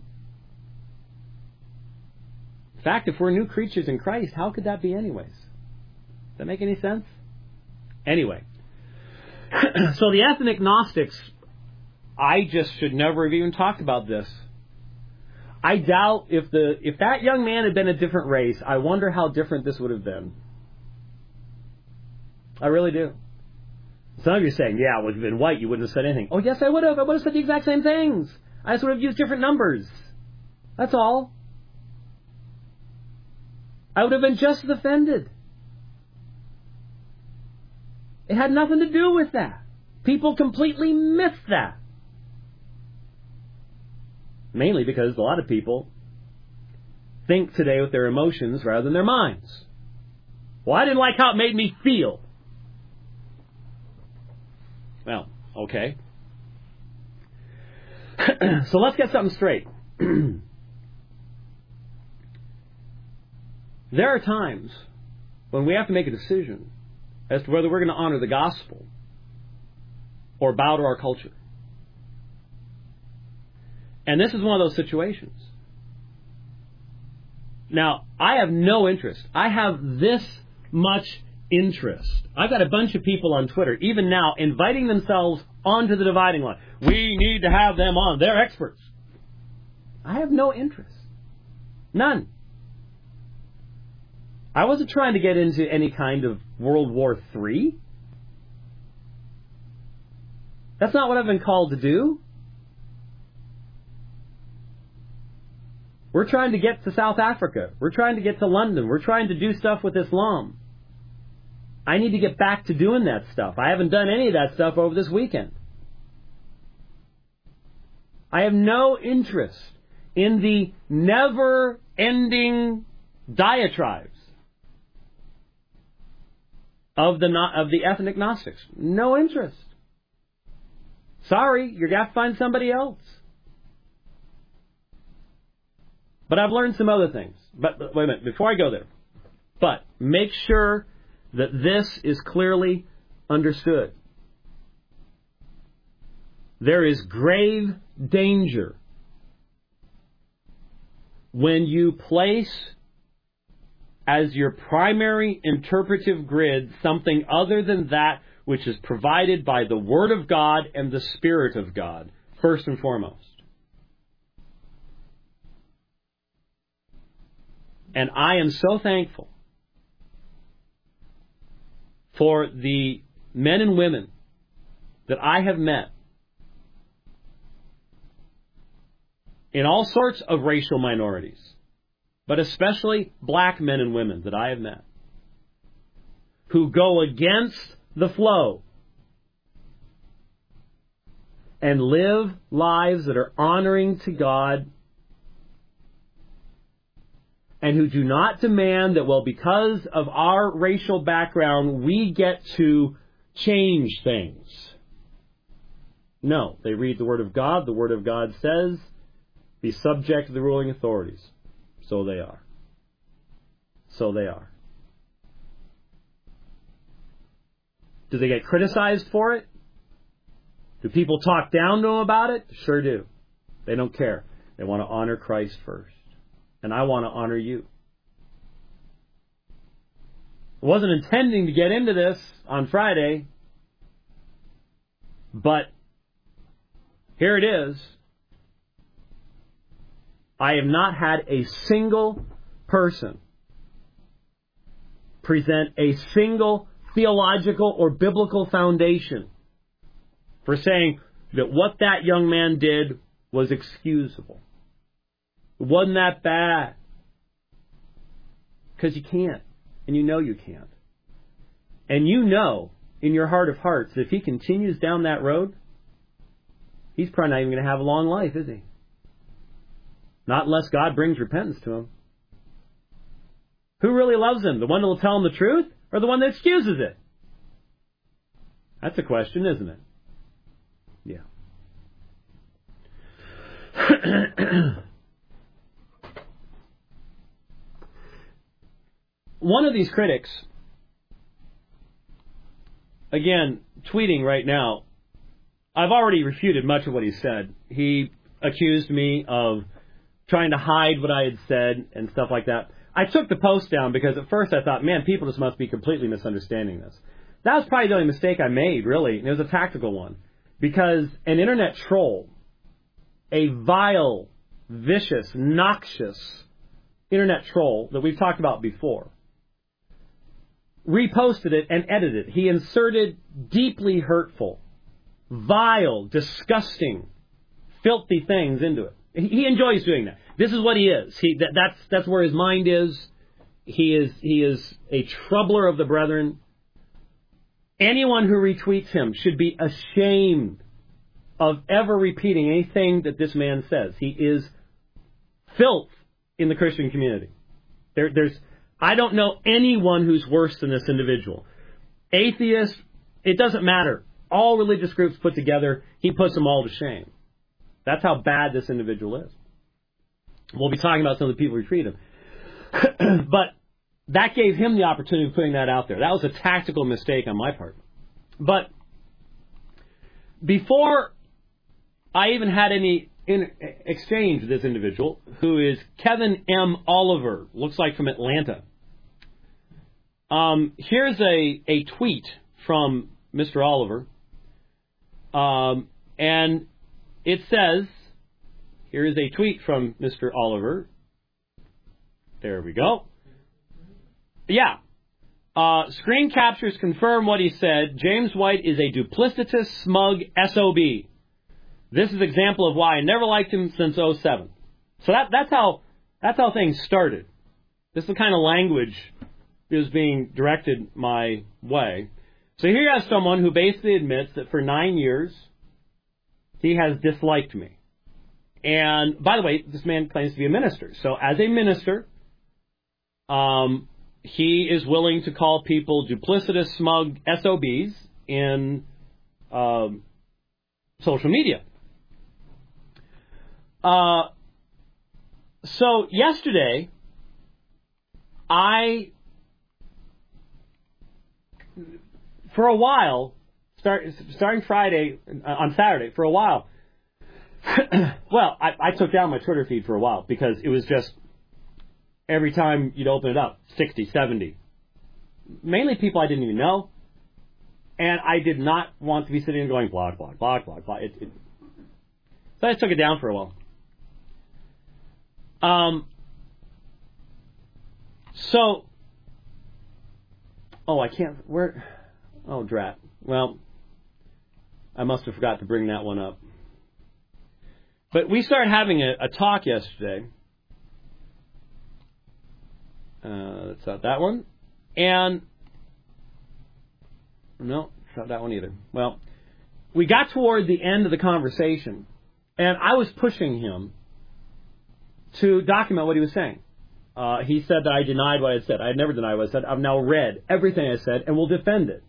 In fact, if we're new creatures in Christ, how could that be anyways? Does that make any sense? Anyway. So the ethnic Gnostics, I just should never have even talked about this. I doubt if that young man had been a different race, I wonder how different this would have been. I really do. Some of you are saying, yeah, well, if you'd been white, you wouldn't have said anything. Oh, yes, I would have. I would have said the exact same things. I just would have used different numbers. That's all. I would have been just as offended. It had nothing to do with that. People completely miss that. Mainly because a lot of people think today with their emotions rather than their minds. Well, I didn't like how it made me feel. Well, okay. So let's get something straight. There are times when we have to make a decision as to whether we're going to honor the gospel or bow to our culture. And this is one of those situations. Now, I have no interest. I have this much interest. I've got a bunch of people on Twitter, even now, inviting themselves onto the dividing line. We need to have them on. They're experts. I have no interest. None. I wasn't trying to get into any kind of World War III. That's not what I've been called to do. We're trying to get to South Africa. We're trying to get to London. We're trying to do stuff with Islam. I need to get back to doing that stuff. I haven't done any of that stuff over this weekend. I have no interest in the never-ending diatribes of the ethnic Gnostics. No interest. Sorry, you're going to have to find somebody else. But I've learned some other things. But wait a minute, before I go there. But make sure that this is clearly understood. There is grave danger when you place as your primary interpretive grid something other than that which is provided by the Word of God and the Spirit of God, first and foremost. And I am so thankful for the men and women that I have met in all sorts of racial minorities, but especially black men and women that I have met, who go against the flow and live lives that are honoring to God, and who do not demand that, well, because of our racial background, we get to change things. No, they read the Word of God. The Word of God says, be subject to the ruling authorities. So they are. So they are. Do they get criticized for it? Do people talk down to them about it? Sure do. They don't care. They want to honor Christ first. And I want to honor you. I wasn't intending to get into this on Friday, but here it is. I have not had a single person present a single theological or biblical foundation for saying that what that young man did was excusable. It wasn't that bad. Because you can't. And you know you can't. And you know in your heart of hearts that if he continues down that road, he's probably not even going to have a long life, is he? Not unless God brings repentance to him. Who really loves him? The one that will tell him the truth or the one that excuses it? That's a question, isn't it? Yeah. One of these critics, again, tweeting right now, I've already refuted much of what he said. He accused me of trying to hide what I had said and stuff like that. I took the post down because at first I thought, man, people just must be completely misunderstanding this. That was probably the only mistake I made, really, and it was a tactical one. Because an internet troll, a vile, vicious, noxious internet troll that we've talked about before, reposted it and edited it. He inserted deeply hurtful, vile, disgusting, filthy things into it. He enjoys doing that. This is what he is. That's where his mind is. He is a troubler of the brethren. Anyone who retweets him should be ashamed of ever repeating anything that this man says. He is filth in the Christian community. I don't know anyone who's worse than this individual. Atheist, it doesn't matter. All religious groups put together, he puts them all to shame. That's how bad this individual is. We'll be talking about some of the people who treat him. But that gave him the opportunity of putting that out there. That was a tactical mistake on my part. But before I even had any exchange with this individual, who is Kevin M. Oliver, looks like from Atlanta. Here's a tweet from Mr. Oliver. And it says, here is a tweet from Mr. Oliver. There we go. Yeah. Screen captures confirm what he said. James White is a duplicitous, smug SOB. This is an example of why I never liked him since 2007. So that's how things started. This is the kind of language that was being directed my way. So here you have someone who basically admits that for 9 years he has disliked me. And by the way, this man claims to be a minister. So as a minister, he is willing to call people duplicitous, smug SOBs in social media. So yesterday, for a while, starting Friday, on Saturday, for a while, well, I took down my Twitter feed for a while because it was just, every time you'd open it up, 60, 70. Mainly people I didn't even know. And I did not want to be sitting and going, blog, blog, blog, blog, blog. So I took it down for a while. Drat. Well, I must have forgot to bring that one up. But we started having a talk yesterday. That's not that one. And, no, it's not that one either. Well, we got toward the end of the conversation, and I was pushing him to document what he was saying. He said that I denied what I had said. I had never denied what I said. I've now read everything I said and will defend it.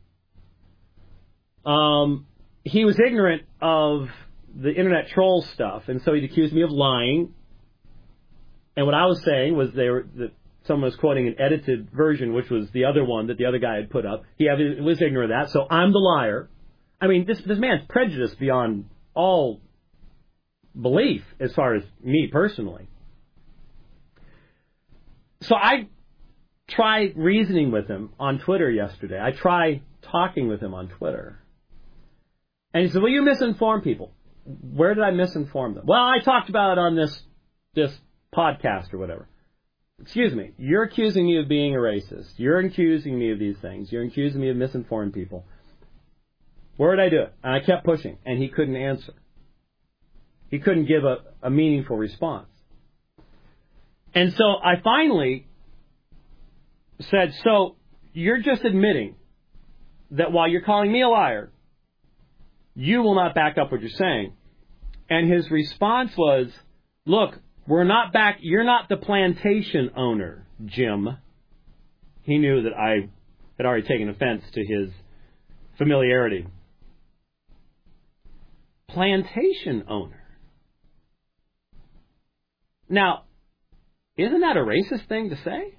He was ignorant of the internet troll stuff, and so he'd accused me of lying. And what I was saying was that someone was quoting an edited version, which was the other one that the other guy had put up. He was ignorant of that, so I'm the liar. I mean, this man's prejudiced beyond all belief as far as me personally. So I tried reasoning with him on Twitter yesterday. I tried talking with him on Twitter. And he said, well, you misinform people. Where did I misinform them? Well, I talked about it on this podcast or whatever. Excuse me. You're accusing me of being a racist. You're accusing me of these things. You're accusing me of misinforming people. Where did I do it? And I kept pushing, and he couldn't answer. He couldn't give a meaningful response. And so I finally said, so you're just admitting that while you're calling me a liar, you will not back up what you're saying. And his response was, look, we're not back. You're not the plantation owner, Jim. He knew that I had already taken offense to his familiarity. Plantation owner. Now, isn't that a racist thing to say?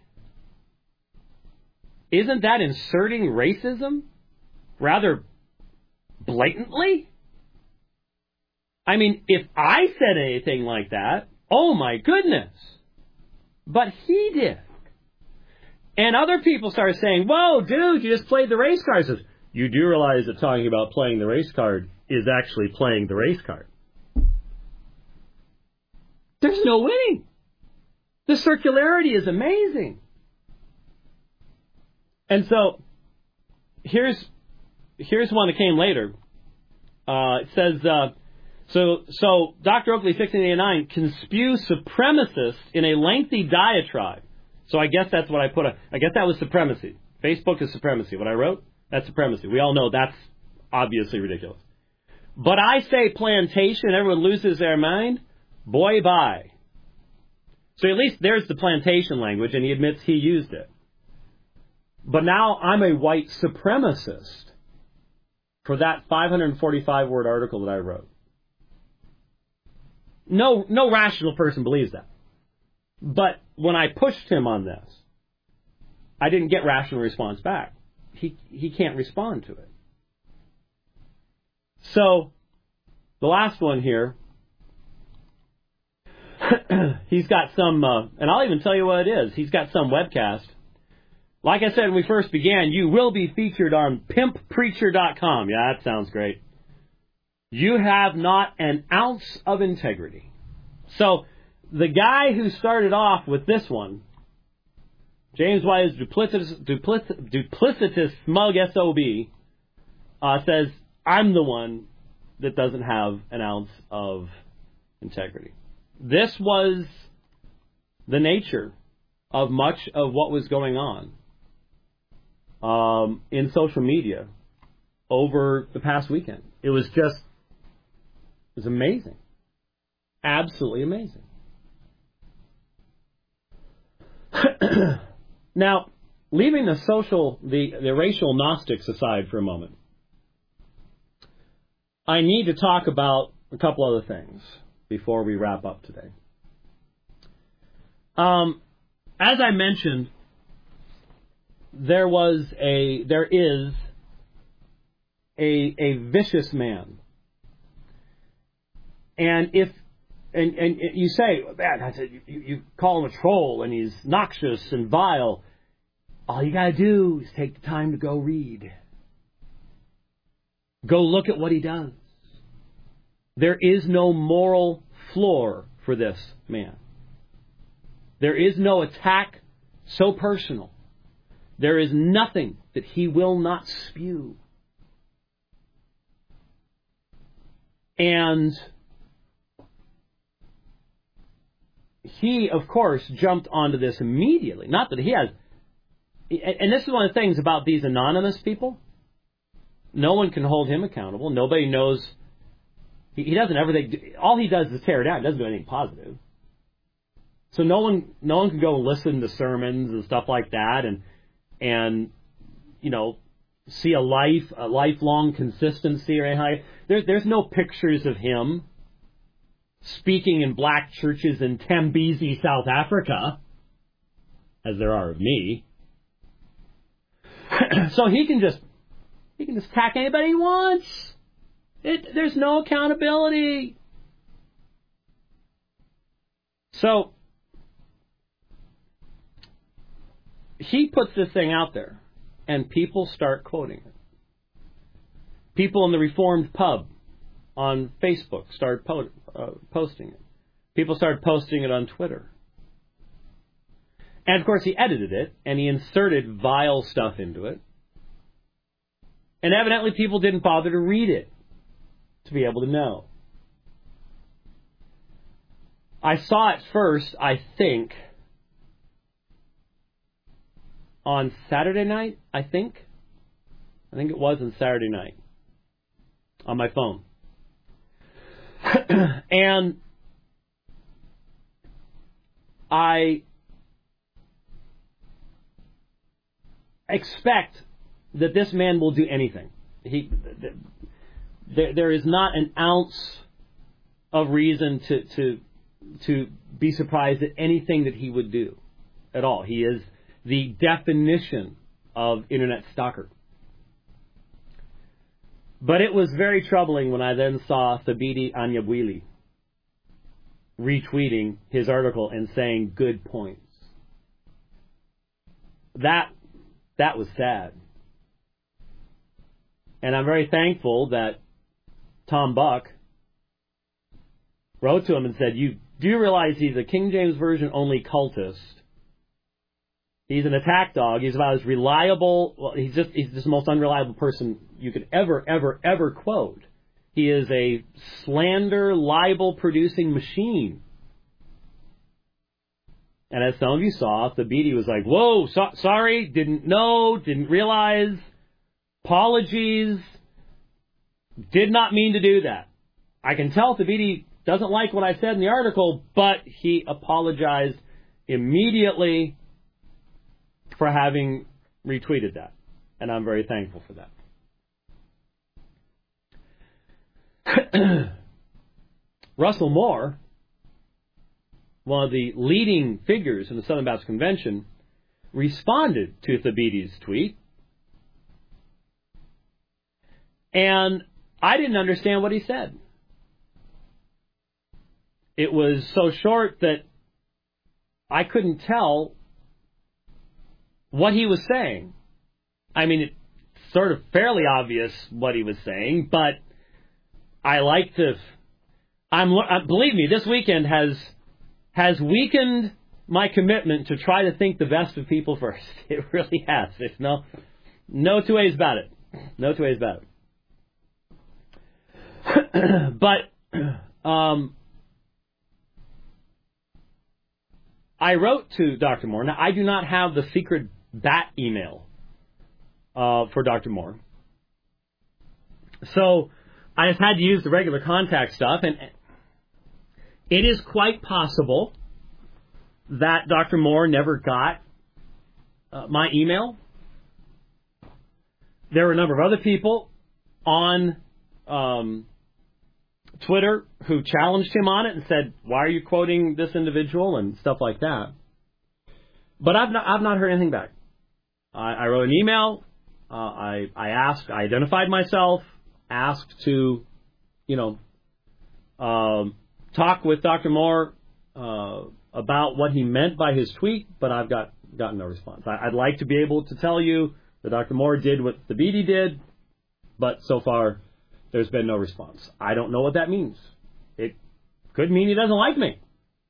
Isn't that inserting racism rather blatantly? I mean, if I said anything like that, oh my goodness. But he did. And other people started saying, whoa, dude, you just played the race card. Says, you do realize that talking about playing the race card is actually playing the race card. There's no winning. The circularity is amazing. And so, here's one that came later. It says, so Dr. Oakley, 1689, can spew supremacists in a lengthy diatribe. So I guess that's what I put. I guess that was supremacy. Facebook is supremacy. What I wrote, that's supremacy. We all know that's obviously ridiculous. But I say plantation, everyone loses their mind. Boy, bye. So at least there's the plantation language, and he admits he used it. But now I'm a white supremacist for that 545-word article that I wrote. No rational person believes that. But when I pushed him on this, I didn't get rational response back. He can't respond to it. So, the last one here, he's got some, and I'll even tell you what it is. He's got some webcast. Like I said when we first began, you will be featured on pimppreacher.com. Yeah, that sounds great. You have not an ounce of integrity. So, the guy who started off with this one, James White is duplicitous smug SOB, says, I'm the one that doesn't have an ounce of integrity. This was the nature of much of what was going on in social media over the past weekend. It was amazing. Absolutely amazing. Now, leaving the racial Gnostics aside for a moment, I need to talk about a couple other things before we wrap up today. As I mentioned, there is a vicious man, and you say, man, you call him a troll and he's noxious and vile. All you got to do is take the time to go read. Go look at what he does. There is no moral floor for this man. There is no attack so personal. There is nothing that he will not spew. And he, of course, jumped onto this immediately. Not that he has... And this is one of the things about these anonymous people. No one can hold him accountable. Nobody knows... He doesn't ever... All he does is tear it down. He doesn't do anything positive. So no one can go listen to sermons and stuff like that and you know, see a lifelong consistency or anything. There's no pictures of him speaking in black churches in Tambezi, South Africa, as there are of me. So he can just attack anybody he wants. There's no accountability. So he puts this thing out there, and people start quoting it. People in the Reformed pub on Facebook started posting it. People started posting it on Twitter. And, of course, he edited it, and he inserted vile stuff into it. And evidently people didn't bother to read it to be able to know. I saw it first, I think, on Saturday night, I think it was on Saturday night, on my phone. And I expect that this man will do anything. There is not an ounce of reason to be surprised at anything that he would do at all. He is the definition of internet stalker. But it was very troubling when I then saw Thabiti Anyabwile retweeting his article and saying good points. That was sad. And I'm very thankful that Tom Buck wrote to him and said, do you realize he's a King James Version only cultist? He's an attack dog. He's about as reliable. Well, he's just the most unreliable person you could ever quote. He is a slander, libel-producing machine. And as some of you saw, Thabiti was like, whoa, sorry, didn't know, didn't realize, apologies, did not mean to do that. I can tell Thabiti doesn't like what I said in the article, but he apologized immediately for having retweeted that. And I'm very thankful for that. Russell Moore, one of the leading figures in the Southern Baptist Convention, responded to Thabiti's tweet. And I didn't understand what he said. It was so short that I couldn't tell what he was saying. I mean, it's sort of fairly obvious what he was saying, but I like to... believe me, this weekend has weakened my commitment to try to think the best of people first. It really has. There's no two ways about it. No two ways about it. But I wrote to Dr. Moore. Now, I do not have the secret bat email for Dr. Moore. So I just had to use the regular contact stuff, and it is quite possible that Dr. Moore never got my email. There were a number of other people on Twitter who challenged him on it and said, "Why are you quoting this individual?" and stuff like that. But I've not heard anything back. I wrote an email. I asked. I identified myself. Asked to, talk with Dr. Moore about what he meant by his tweet, but I've gotten no response. I'd like to be able to tell you that Dr. Moore did what Thabiti did, but so far there's been no response. I don't know what that means. It could mean he doesn't like me.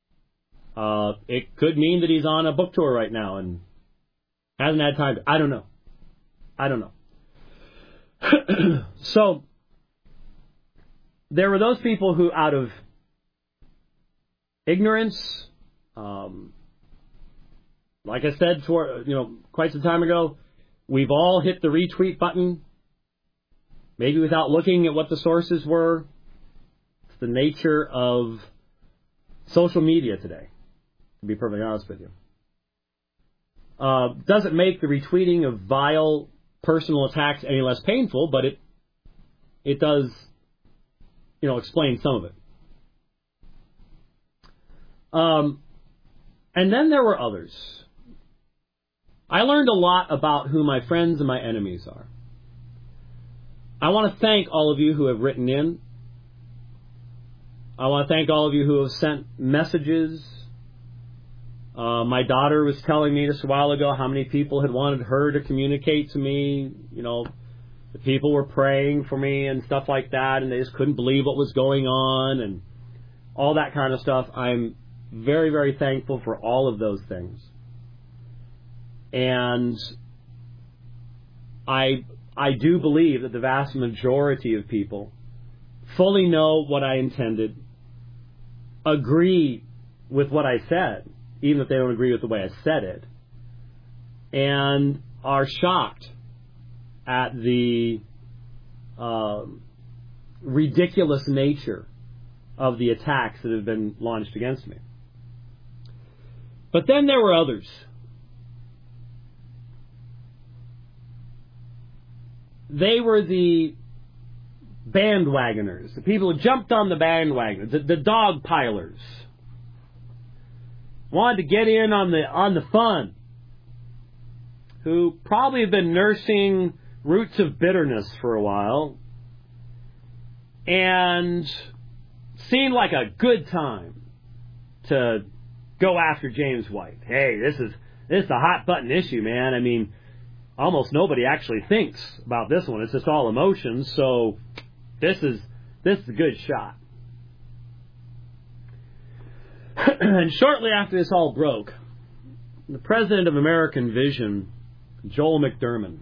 It could mean that he's on a book tour right now and hasn't had time. I don't know. So there were those people who, out of ignorance, like I said, quite some time ago, we've all hit the retweet button, maybe without looking at what the sources were. It's the nature of social media today, to be perfectly honest with you. Doesn't make the retweeting of vile personal attacks any less painful, but it does, explain some of it. And then there were others. I learned a lot about who my friends and my enemies are. I want to thank all of you who have written in. I want to thank all of you who have sent messages. My daughter was telling me just a while ago how many people had wanted her to communicate to me. The people were praying for me and stuff like that, and they just couldn't believe what was going on and all that kind of stuff. I'm very, very thankful for all of those things. And I do believe that the vast majority of people fully know what I intended, agree with what I said, even if they don't agree with the way I said it, and are shocked at the ridiculous nature of the attacks that have been launched against me. But then there were others. They were the bandwagoners, the people who jumped on the bandwagon, the dog pilers. Wanted to get in on the fun, who probably have been nursing roots of bitterness for a while, and seemed like a good time to go after James White. Hey, this is a hot button issue, man. I mean, almost nobody actually thinks about this one. It's just all emotions. So this is a good shot. And shortly after this all broke, the president of American Vision, Joel McDermott,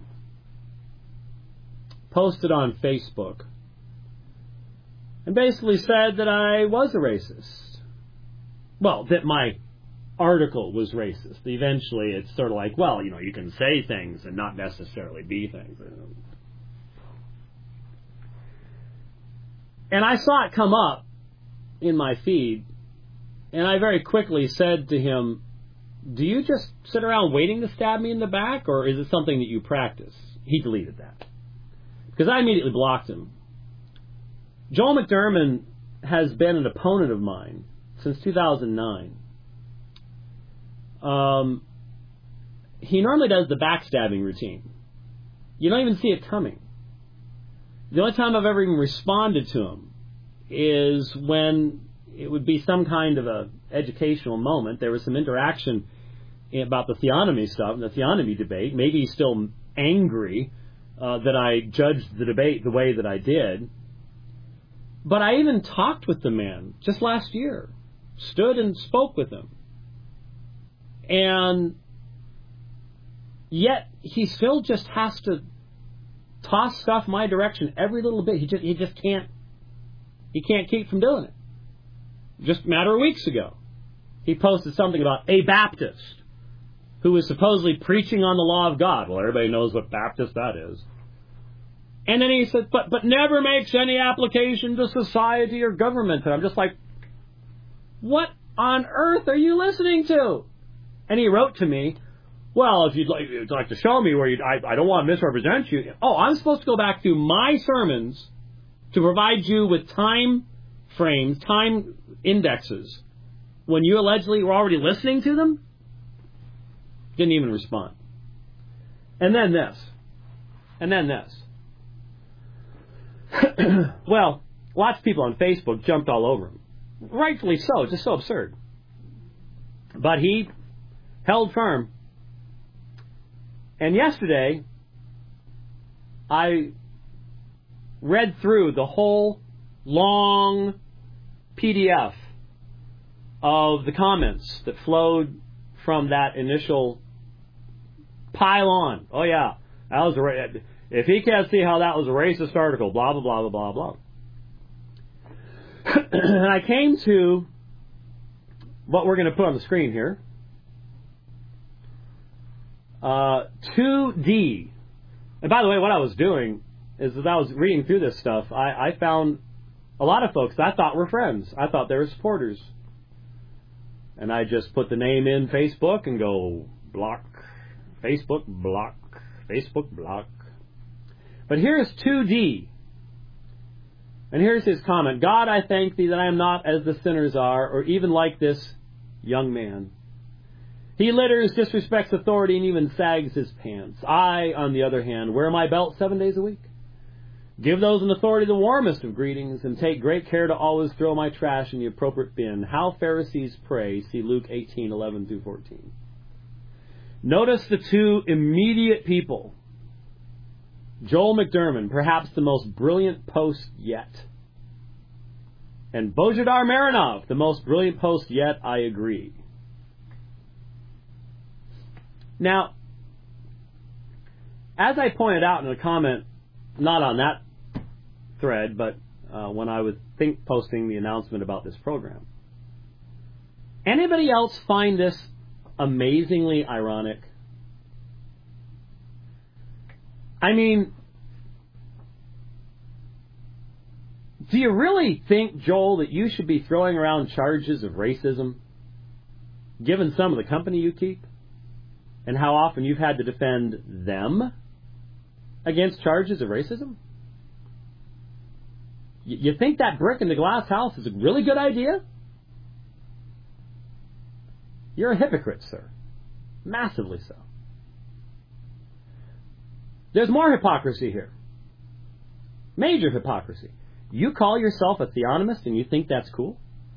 posted on Facebook and basically said that I was a racist. Well, that my article was racist. Eventually, it's sort of like, well, you can say things and not necessarily be things. And I saw it come up in my feed, and I very quickly said to him, do you just sit around waiting to stab me in the back, or is it something that you practice? He deleted that. Because I immediately blocked him. Joel McDermott has been an opponent of mine since 2009. He normally does the backstabbing routine. You don't even see it coming. The only time I've ever even responded to him is when it would be some kind of a educational moment. There was some interaction about the theonomy stuff, the theonomy debate. Maybe he's still angry that I judged the debate the way that I did. But I even talked with the man just last year. Stood and spoke with him. And yet he still just has to toss stuff my direction every little bit. He just can't. He can't keep from doing it. Just a matter of weeks ago, he posted something about a Baptist who was supposedly preaching on the law of God. Well, everybody knows what Baptist that is. And then he said, but never makes any application to society or government. And I'm just like, what on earth are you listening to? And he wrote to me, well, if you'd like to show me where I don't want to misrepresent you. Oh, I'm supposed to go back through my sermons to provide you with time frames, time indexes, when you allegedly were already listening to them? Didn't even respond. And then this. And then this. Well, lots of people on Facebook jumped all over him. Rightfully so. It's just so absurd. But he held firm. And yesterday, I read through the whole long PDF of the comments that flowed from that initial pile on. Oh, yeah, that was if he can't see how that was a racist article, blah, blah, blah, blah, blah, blah. And I came to what we're going to put on the screen here. 2D. And by the way, what I was doing is that I was reading through this stuff. I found a lot of folks that I thought were friends. I thought they were supporters. And I just put the name in Facebook and go block, Facebook block, Facebook block. But here's 2D. And here's his comment. God, I thank thee that I am not as the sinners are, or even like this young man. He litters, disrespects authority, and even sags his pants. I, on the other hand, wear my belt 7 days a week. Give those in authority the warmest of greetings, and take great care to always throw my trash in the appropriate bin. How Pharisees pray. See Luke 18:11-14. Notice the two immediate people. Joel McDermott, perhaps the most brilliant post yet. And Bojidar Marinov, the most brilliant post yet, I agree. Now, as I pointed out in a comment, not on that thread, but when I was posting the announcement about this program, anybody else find this amazingly ironic? I mean, do you really think, Joel, that you should be throwing around charges of racism, given some of the company you keep, and how often you've had to defend them against charges of racism? You think that brick in the glass house is a really good idea? You're a hypocrite, sir. Massively so. There's more hypocrisy here. Major hypocrisy. You call yourself a theonomist and you think that's cool?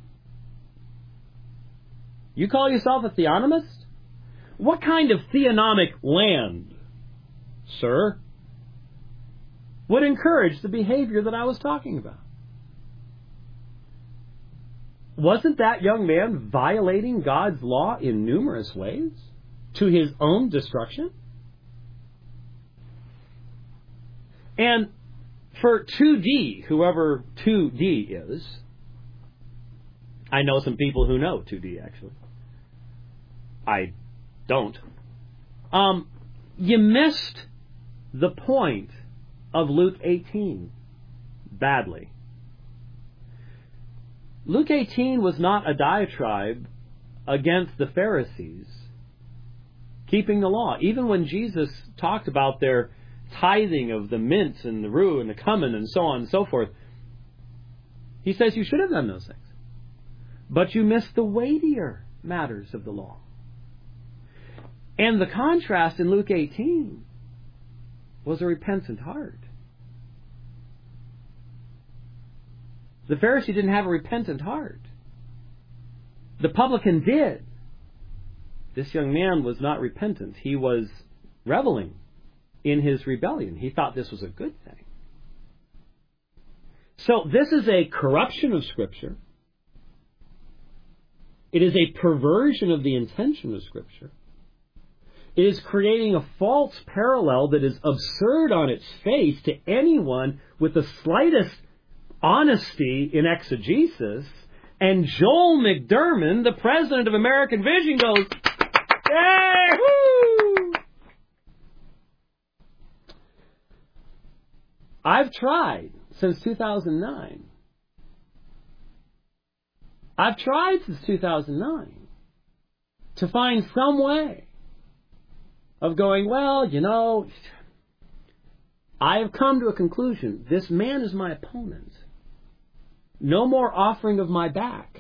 You call yourself a theonomist? What kind of theonomic land, sir, would encourage the behavior that I was talking about? Wasn't that young man violating God's law in numerous ways to his own destruction? And for 2D, whoever 2D is, I know some people who know 2D, actually. I don't. You missed the point of Luke 18 badly. Luke 18 was not a diatribe against the Pharisees keeping the law. Even when Jesus talked about their tithing of the mint and the rue and the cumin and so on and so forth, he says you should have done those things. But you missed the weightier matters of the law. And the contrast in Luke 18 was a repentant heart. The Pharisee didn't have a repentant heart. The publican did. This young man was not repentant. He was reveling in his rebellion. He thought this was a good thing. So this is a corruption of Scripture. It is a perversion of the intention of Scripture. It is creating a false parallel that is absurd on its face to anyone with the slightest honesty in exegesis. And Joel McDermott, the president of American Vision, goes, "Yay! Woo!" I've tried since 2009. I've tried since 2009 to find some way of going, well, you know, I have come to a conclusion. This man is my opponent. No more offering of my back.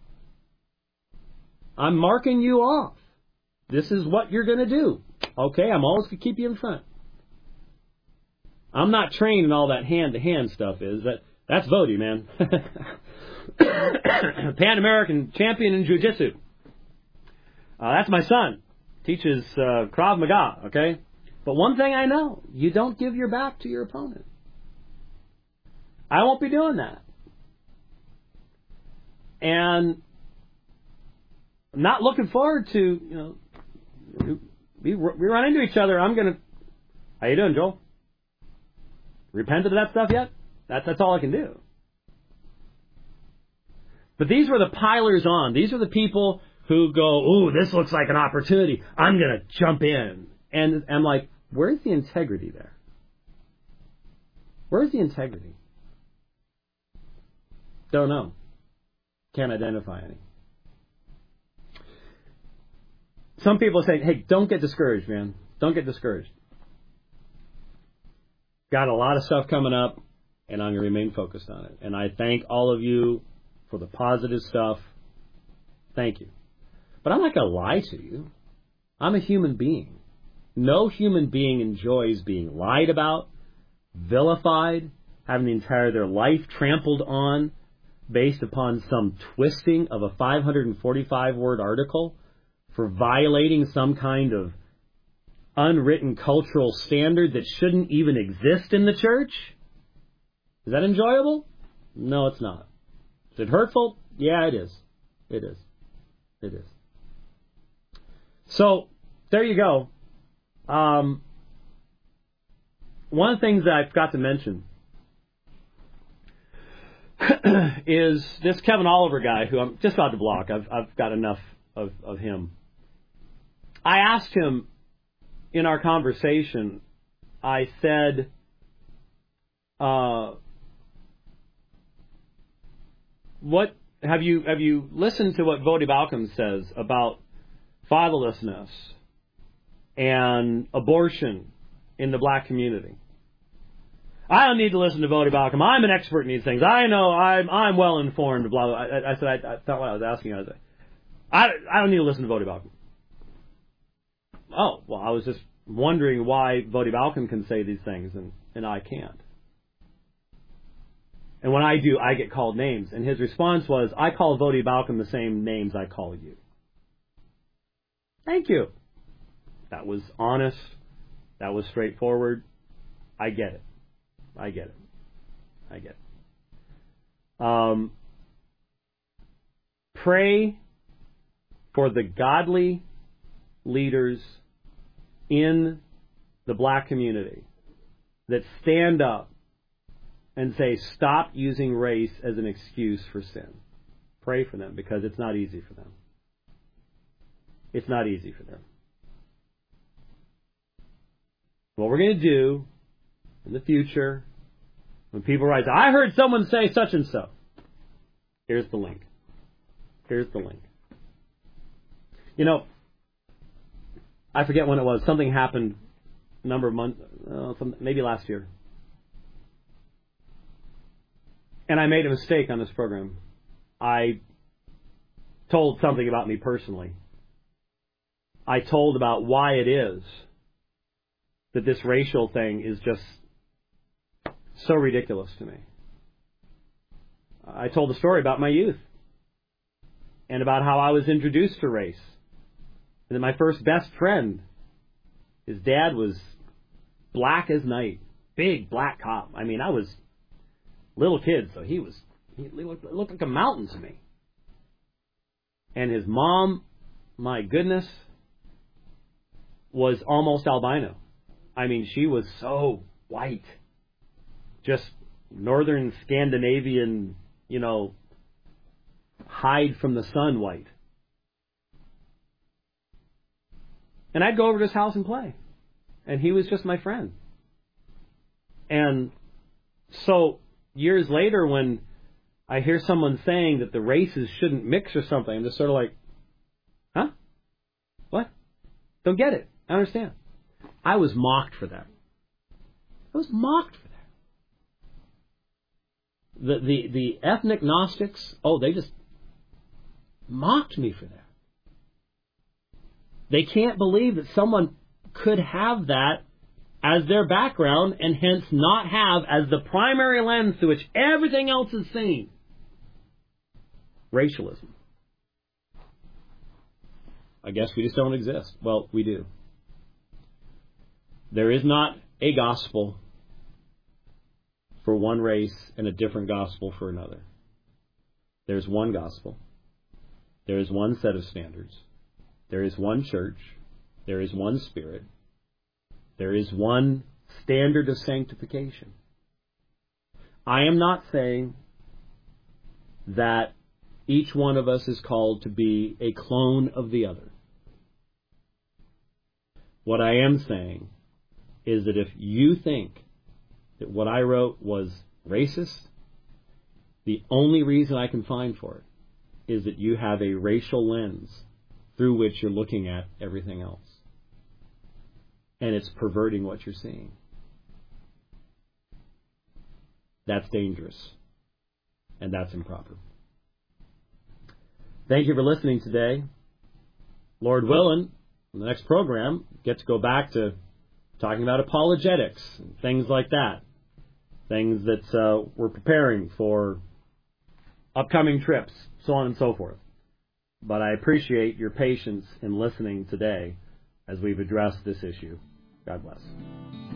I'm marking you off. This is what you're going to do. Okay, I'm always going to keep you in front. I'm not trained in all that hand-to-hand stuff. That's Vody, man. Pan-American champion in jiu-jitsu. That's my son. Teaches Krav Maga, okay? But one thing I know, you don't give your back to your opponent. I won't be doing that. And I'm not looking forward to, you know, we run into each other. I'm going to, how you doing, Joel? Repented of that stuff yet? That's all I can do. But these were the pilers on. These are the people who go, ooh, this looks like an opportunity. I'm going to jump in. And I'm like, where's the integrity there? Where's the integrity? Don't know. Can't identify any. Some people say, hey, don't get discouraged, man. Don't get discouraged. Got a lot of stuff coming up, and I'm going to remain focused on it. And I thank all of you for the positive stuff. Thank you. But I'm not going to lie to you. I'm a human being. No human being enjoys being lied about, vilified, having the entire their life trampled on based upon some twisting of a 545-word article for violating some kind of unwritten cultural standard that shouldn't even exist in the church. Is that enjoyable? No, it's not. Is it hurtful? Yeah, it is. It is. It is. So, there you go. One of the things that I forgot to mention is this Kevin Oliver guy, who I'm just about to block. I've got enough of him. I asked him in our conversation, I said, what have you listened to what Voddie Baucham says about fatherlessness and abortion in the black community? I don't need to listen to Voddie Baucham. I'm an expert in these things. I know I'm well informed. Blah blah. I said I thought what I was asking. I was like, I don't need to listen to Voddie Baucham. Oh well, I was just wondering why Voddie Baucham can say these things and I can't. And when I do, I get called names. And his response was, I call Voddie Baucham the same names I call you. Thank you. That was honest. That was straightforward. I get it. I get it. Pray for the godly leaders in the black community that stand up and say, stop using race as an excuse for sin. Pray for them, because it's not easy for them. It's not easy for them. What we're going to do in the future, when people write, I heard someone say such and so. Here's the link. Here's the link. You know, I forget when it was. Something happened a number of months, maybe last year. And I made a mistake on this program. I told something about me personally. I told about why it is that this racial thing is just so ridiculous to me. I told a story about my youth and about how I was introduced to race. And then my first best friend, his dad was black as night, big black cop. I mean, I was a little kid, so he looked like a mountain to me. And his mom, my goodness, was almost albino. I mean, she was so white. Just northern Scandinavian, hide from the sun white. And I'd go over to his house and play. And he was just my friend. And so years later, when I hear someone saying that the races shouldn't mix or something, I'm just sort of like, huh? What? Don't get it. I understand. I was mocked for that. I was mocked for that. The ethnic Gnostics, they just mocked me for that. They can't believe that someone could have that as their background and hence not have as the primary lens through which everything else is seen racialism. I guess we just don't exist. Well, we do. There is not a gospel for one race and a different gospel for another. There's one gospel. There is one set of standards. There is one church. There is one Spirit. There is one standard of sanctification. I am not saying that each one of us is called to be a clone of the other. What I am saying is that if you think that what I wrote was racist, the only reason I can find for it is that you have a racial lens through which you're looking at everything else. And it's perverting what you're seeing. That's dangerous. And that's improper. Thank you for listening today. Lord willing, in the next program, get to go back to talking about apologetics and things like that. Things that we're preparing for upcoming trips, so on and so forth. But I appreciate your patience in listening today as we've addressed this issue. God bless.